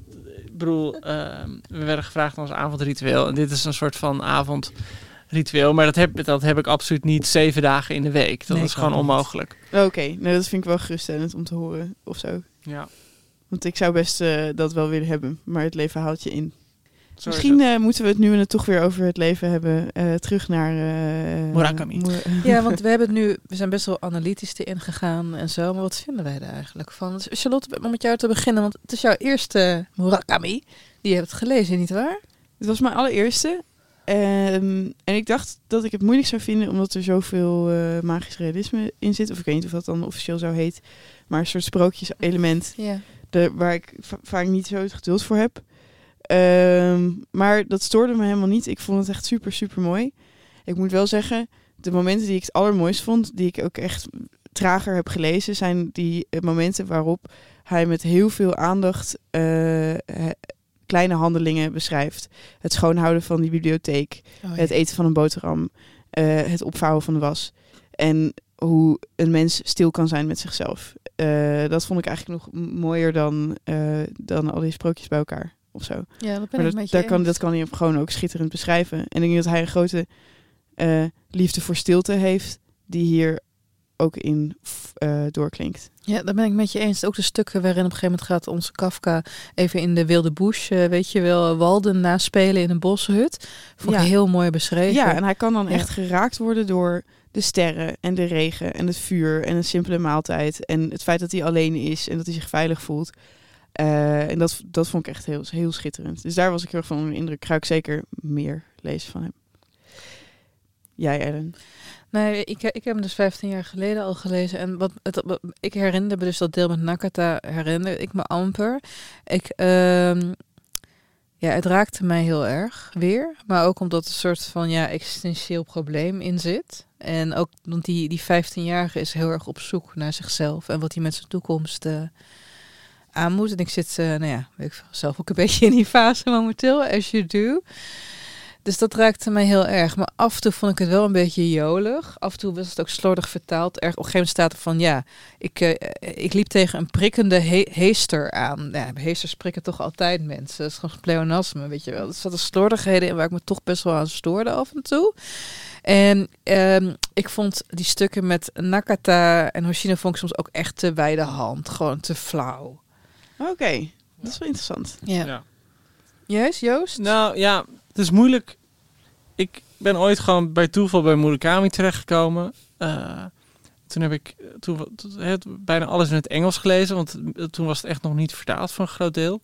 we werden gevraagd als avondritueel en dit is een soort van avondritueel, maar dat heb ik absoluut niet 7 dagen in de week. Dat is gewoon onmogelijk. Oké, dat vind ik wel geruststellend om te horen of zo. Ja. Want ik zou best dat wel willen hebben, maar het leven haalt je in. Misschien moeten we het nu het toch weer over het leven hebben. Terug naar Murakami. Ja, want we zijn best wel analytisch erin gegaan en zo. Maar wat vinden wij er eigenlijk van? Dus Charlotte, om met jou te beginnen, want het is jouw eerste Murakami. Die je hebt gelezen, nietwaar? Het was mijn allereerste. En ik dacht dat ik het moeilijk zou vinden, omdat er zoveel magisch realisme in zit. Of ik weet niet of dat dan officieel zo heet. Maar een soort sprookjes-element. Ja. Waar ik vaak niet zo het geduld voor heb. Maar dat stoorde me helemaal niet. Ik vond het echt super, super mooi. Ik moet wel zeggen, de momenten die ik het allermooist vond, die ik ook echt trager heb gelezen, zijn die momenten waarop hij met heel veel aandacht kleine handelingen beschrijft. Het schoonhouden van die bibliotheek, het eten van een boterham, het opvouwen van de was. En hoe een mens stil kan zijn met zichzelf. Dat vond ik eigenlijk nog mooier dan al die sprookjes bij elkaar of zo. Ja, dat ben ik met je eens. Dat kan hij gewoon ook schitterend beschrijven. En ik denk dat hij een grote liefde voor stilte heeft, die hier ook in doorklinkt. Ja, daar ben ik met je eens. Ook de stukken waarin op een gegeven moment gaat onze Kafka even in de wilde bush, weet je wel, Walden naspelen in een boshut. Vond ik heel mooi beschreven. Ja, en hij kan dan echt geraakt worden door de sterren en de regen en het vuur en een simpele maaltijd. En het feit dat hij alleen is en dat hij zich veilig voelt. En dat vond ik echt heel, heel schitterend. Dus daar was ik heel erg van onder de indruk. Ga ik zeker meer lezen van hem. Jij, Ellen? Nee, ik heb hem dus 15 jaar geleden al gelezen. En ik herinner me dus dat deel met Nakata, herinner ik me amper. Het raakte mij heel erg weer. Maar ook omdat er een soort van existentieel probleem in zit. En ook want die 15-jarige is heel erg op zoek naar zichzelf. En wat hij met zijn toekomst aan moet. En ik zit weet ik zelf ook een beetje in die fase momenteel. As you do. Dus dat raakte mij heel erg. Maar af en toe vond ik het wel een beetje jolig. Af en toe was het ook slordig vertaald. Op een gegeven moment staat er van, ik liep tegen een prikkende heester aan. Ja, heesters prikken toch altijd mensen. Dat is gewoon pleonasme, weet je wel. Er zaten slordigheden in waar ik me toch best wel aan stoorde af en toe. En ik vond die stukken met Nakata en Hoshino vond ik soms ook echt te bij de hand. Gewoon te flauw. Oké, dat is wel interessant. Ja. Juist, Joost? Nou ja, het is moeilijk. Ik ben ooit gewoon bij toeval bij Murakami terechtgekomen. Toen heb ik bijna alles in het Engels gelezen, want toen was het echt nog niet vertaald voor een groot deel.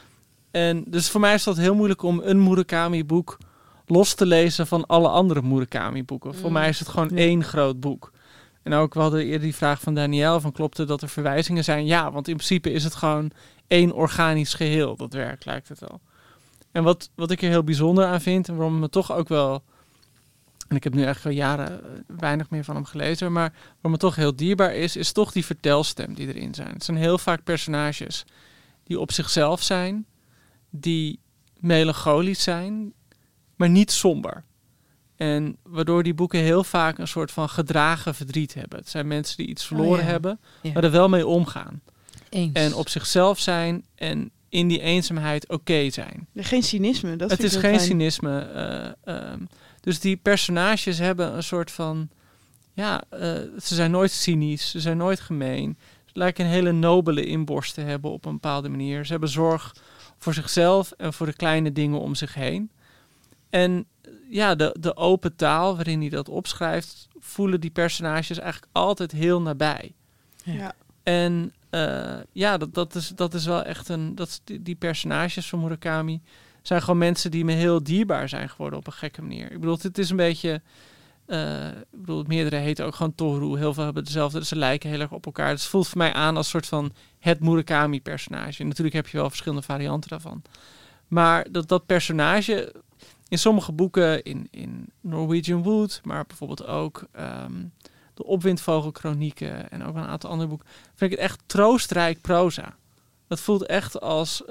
En dus voor mij is dat heel moeilijk om een Murakami-boek los te lezen van alle andere Murakami-boeken. Voor mij is het gewoon één groot boek. En ook, we hadden eerder die vraag van Danielle, van klopt het dat er verwijzingen zijn? Ja, want in principe is het gewoon één organisch geheel, dat werk, lijkt het wel. En wat ik er heel bijzonder aan vind, en waarom me toch ook wel, en ik heb nu echt wel jaren weinig meer van hem gelezen, maar waarom het toch heel dierbaar is toch die vertelstem die erin zijn. Het zijn heel vaak personages die op zichzelf zijn, die melancholisch zijn, maar niet somber. En waardoor die boeken heel vaak een soort van gedragen verdriet hebben. Het zijn mensen die iets verloren hebben, maar er wel mee omgaan. Eens. En op zichzelf zijn en in die eenzaamheid oké zijn. Geen cynisme. Het is geen cynisme. Dus die personages hebben een soort van, ze zijn nooit cynisch, ze zijn nooit gemeen. Ze lijken een hele nobele inborst te hebben op een bepaalde manier. Ze hebben zorg voor zichzelf en voor de kleine dingen om zich heen. En de open taal waarin hij dat opschrijft, voelen die personages eigenlijk altijd heel nabij. Ja. En dat is wel echt die personages van Murakami zijn gewoon mensen die me heel dierbaar zijn geworden op een gekke manier. Ik bedoel, het is een beetje, meerdere heten ook gewoon Toru. Heel veel hebben dezelfde, ze lijken heel erg op elkaar. Dus het voelt voor mij aan als een soort van het Murakami-personage. En natuurlijk heb je wel verschillende varianten daarvan. Maar dat personage, in sommige boeken, in Norwegian Wood, maar bijvoorbeeld ook de Opwindvogelkronieken en ook een aantal andere boeken, vind ik het echt troostrijk proza. Dat voelt echt als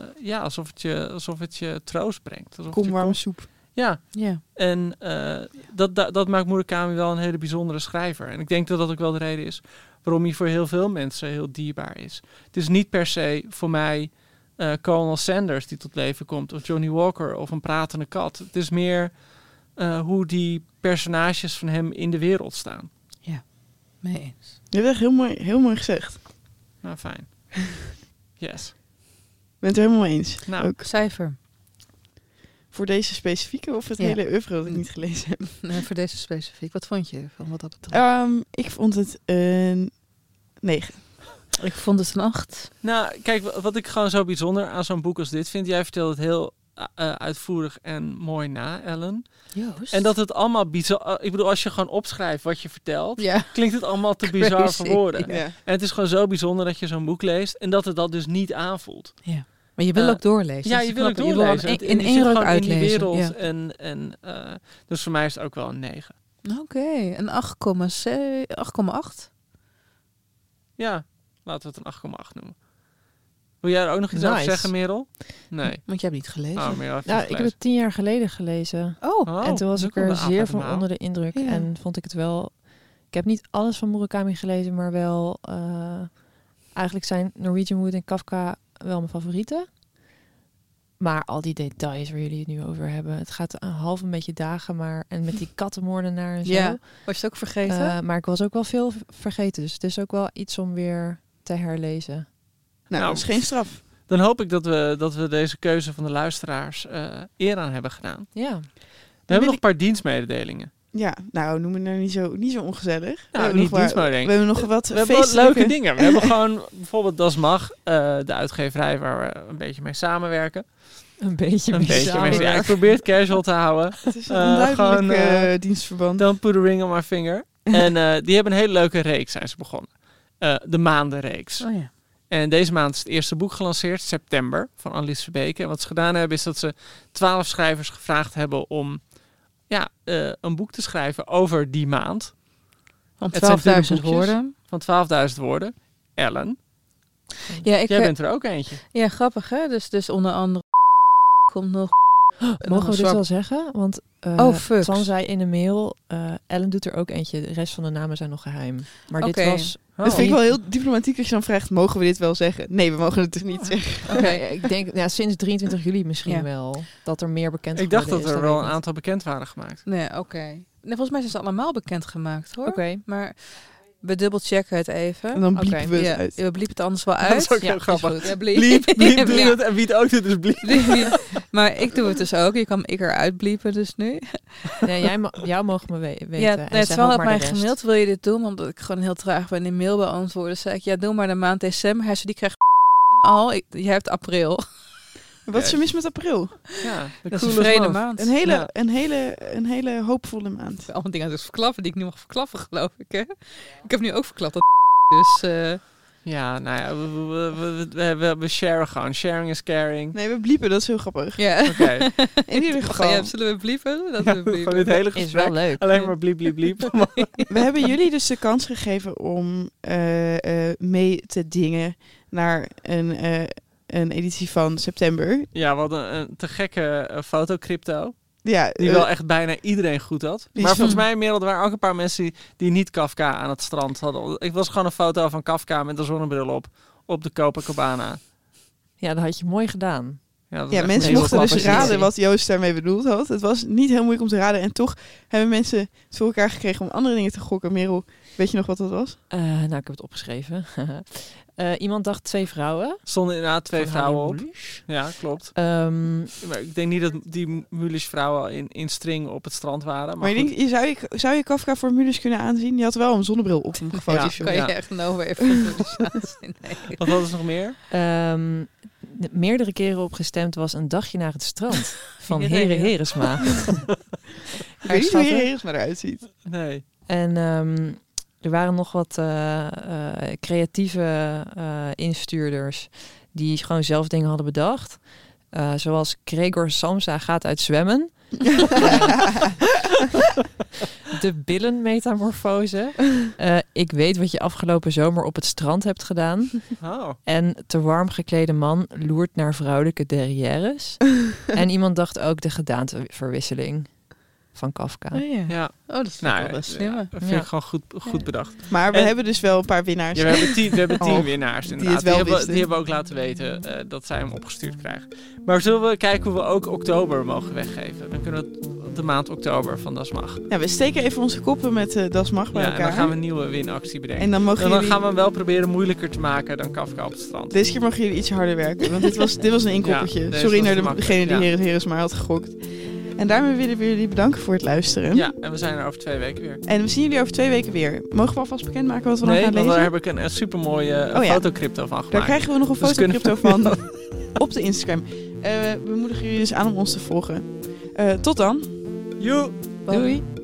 alsof het je troost brengt. Kom warme soep. Ja. Ja. En dat maakt Murakami wel een hele bijzondere schrijver. En ik denk dat dat ook wel de reden is waarom hij voor heel veel mensen heel dierbaar is. Het is niet per se voor mij Colonel Sanders die tot leven komt, of Johnny Walker, of een pratende kat. Het is meer hoe die personages van hem in de wereld staan. Ja, mee eens. Je hebt echt heel mooi gezegd. Nou, fijn. Yes. Ik ben het er helemaal mee eens. Nou, ook. Cijfer. Voor deze specifieke of het hele oeuvre dat ik niet gelezen heb? Nee, voor deze specifiek. Wat vond je van wat dat betreft? Ik vond het een 9. Ik vond het een 8. Nou, kijk, wat ik gewoon zo bijzonder aan zo'n boek als dit vind, jij vertelt het heel uitvoerig en mooi na, Ellen. Joost. En dat het allemaal bizar. Ik bedoel, als je gewoon opschrijft wat je vertelt, ja, klinkt het allemaal te bizar voor woorden. Ja. En het is gewoon zo bijzonder dat je zo'n boek leest en dat het dat dus niet aanvoelt. Ja. Maar je wil ook doorlezen. Ja, je wil ook doorlezen. In één ruk uitlezen. In die wereld. Ja. Dus voor mij is het ook wel een 9. Oké, een 8,8. Ja, laten we het een 8,8 noemen. Wil jij er ook nog iets over zeggen, Merel? Nee. Want jij hebt niet gelezen. Oh, Merel heeft ik heb het 10 jaar geleden gelezen. Oh. En toen was ik er zeer van onder de indruk. Ja. En vond ik het wel Ik heb niet alles van Murakami gelezen, maar wel... eigenlijk zijn Norwegian Wood en Kafka wel mijn favorieten. Maar al die details waar jullie het nu over hebben... Het gaat een beetje dagen, maar... En met die kattenmoordenaar en zo. Ja, was je het ook vergeten? Maar ik was ook wel veel vergeten. Dus het is ook wel iets om weer te herlezen. Nou, dat is geen straf. Dan hoop ik dat we deze keuze van de luisteraars eer aan hebben gedaan. Ja. We hebben nog een paar dienstmededelingen. Ja, nou, noem het nou niet zo ongezellig. Nou, niet dienstmededelingen. We hebben nog wat We hebben wat leuke dingen. We hebben gewoon bijvoorbeeld Das Mag, de uitgeverij waar we een beetje mee samenwerken. Een beetje mee. Ja, ik probeer het casual te houden. Het is een onduidelijk dienstverband. Don't put a ring on my finger. En die hebben een hele leuke reeks, zijn ze begonnen. De Maandenreeks. Oh ja. En deze maand is het eerste boek gelanceerd, september, van Annelies Verbeke. En wat ze gedaan hebben, is dat ze 12 schrijvers gevraagd hebben om een boek te schrijven over die maand. Van 12.000 woorden. Van 12.000 woorden. Ellen, jij bent er ook eentje. Ja, grappig hè? Dus onder andere komt nog... Mogen we dit wel zeggen? Want San zei in een mail, Ellen doet er ook eentje. De rest van de namen zijn nog geheim. Maar dit was... Dat vind ik wel heel diplomatiek als je dan vraagt, mogen we dit wel zeggen? Nee, we mogen het dus niet zeggen. Oké, ik denk sinds 23 juli misschien wel. Dat er meer bekend is. Ik dacht dat er wel een aantal bekend waren gemaakt. Nee, oké. Nee, volgens mij zijn ze allemaal bekendgemaakt hoor. Oké. Maar we dubbelchecken het even. En dan bliepen we het uit. We bliepen het anders wel uit. Dat is ook heel grappig. Ja, bliep doe het en wie het ook doet is bliep. Maar ik doe het dus ook. Je kan ik eruit bliepen dus nu. Nee, jou mogen me weten. Ja, het is wel op mij gemaild. Wil je dit doen? Omdat ik gewoon heel traag ben in mail beantwoorden. Zei ik, ja, doe maar de maand december. Hij zei, die krijgt al. Je hebt april. Wat is er mis met april? Ja, dat is een vrede maand. Een hele hoopvolle maand. Allemaal dingen aan het verklappen die ik nu mag verklappen, geloof ik. Hè? Ik heb nu ook verklapt dat dus... Ja, nou ja, we sharen gewoon. Sharing is caring. Nee, we bliepen, dat is heel grappig. Ja. Oké. In ieder geval. Ja, zullen we bliepen? Dat we bliepen. Gewoon dit hele gesprek. Is wel leuk. Alleen maar bliep, bliep, bliep. We hebben jullie dus de kans gegeven om mee te dingen naar een editie van september. Ja, we hadden een te gekke fotocrypto. Ja, die wel echt bijna iedereen goed had. Maar volgens mij inmiddels waren ook een paar mensen die niet Kafka aan het strand hadden. Ik was gewoon een foto van Kafka met een zonnebril op de Copacabana. Ja, dat had je mooi gedaan. Ja, mensen mochten dus raden wat Joost daarmee bedoeld had. Het was niet heel moeilijk om te raden. En toch hebben mensen het voor elkaar gekregen om andere dingen te gokken. Merel, weet je nog wat dat was? Nou, ik heb het opgeschreven. Iemand dacht 2 vrouwen. Stonden inderdaad 2 vrouwen op. Ja, klopt. Maar ik denk niet dat die Mulisch vrouwen in string op het strand waren. Maar ik denk, zou je Kafka voor Mulisch kunnen aanzien? Die had wel een zonnebril op hem gefotografeerd. Ja, kan je echt nou even Mulisch aanzien? Nee. Wat hadden ze nog meer? Meerdere keren op gestemd was Een dagje naar het strand van Heren Heresma. Ik weet niet hoe Heren Heresma eruit ziet. Nee. En er waren nog wat creatieve instuurders die gewoon zelf dingen hadden bedacht. Zoals Gregor Samsa gaat uit zwemmen. De billenmetamorfose. Ik weet wat je afgelopen zomer op het strand hebt gedaan. Oh. En te warm geklede man loert naar vrouwelijke derrières. En iemand dacht ook de gedaanteverwisseling van Kafka. Oh, ja. Dat is wel slim. Dat vind ik gewoon goed bedacht. Maar we hebben dus wel een paar winnaars. Ja, we hebben 10 winnaars inderdaad. Die hebben we ook laten weten dat zij hem opgestuurd krijgen. Maar zullen we kijken hoe we ook oktober mogen weggeven? Dan kunnen we de maand oktober van Das Mag. Ja, we steken even onze koppen met Das Mag bij elkaar. En dan gaan we een nieuwe winactie bedenken. En dan gaan we hem wel proberen moeilijker te maken dan Kafka op het strand. Deze keer mogen jullie iets harder werken. Want dit was een inkoppertje. Sorry naar degene die Heren Heresma had gegokt. En daarmee willen we jullie bedanken voor het luisteren. Ja, en we zijn er over 2 weken weer. En we zien jullie over 2 weken weer. Mogen we alvast bekendmaken wat we dan gaan lezen? Nee, daar heb ik een supermooie fotocrypto van gemaakt. Daar krijgen we nog een fotocrypto van op de Instagram. We moedigen jullie dus aan om ons te volgen. Tot dan. Joe. Doei.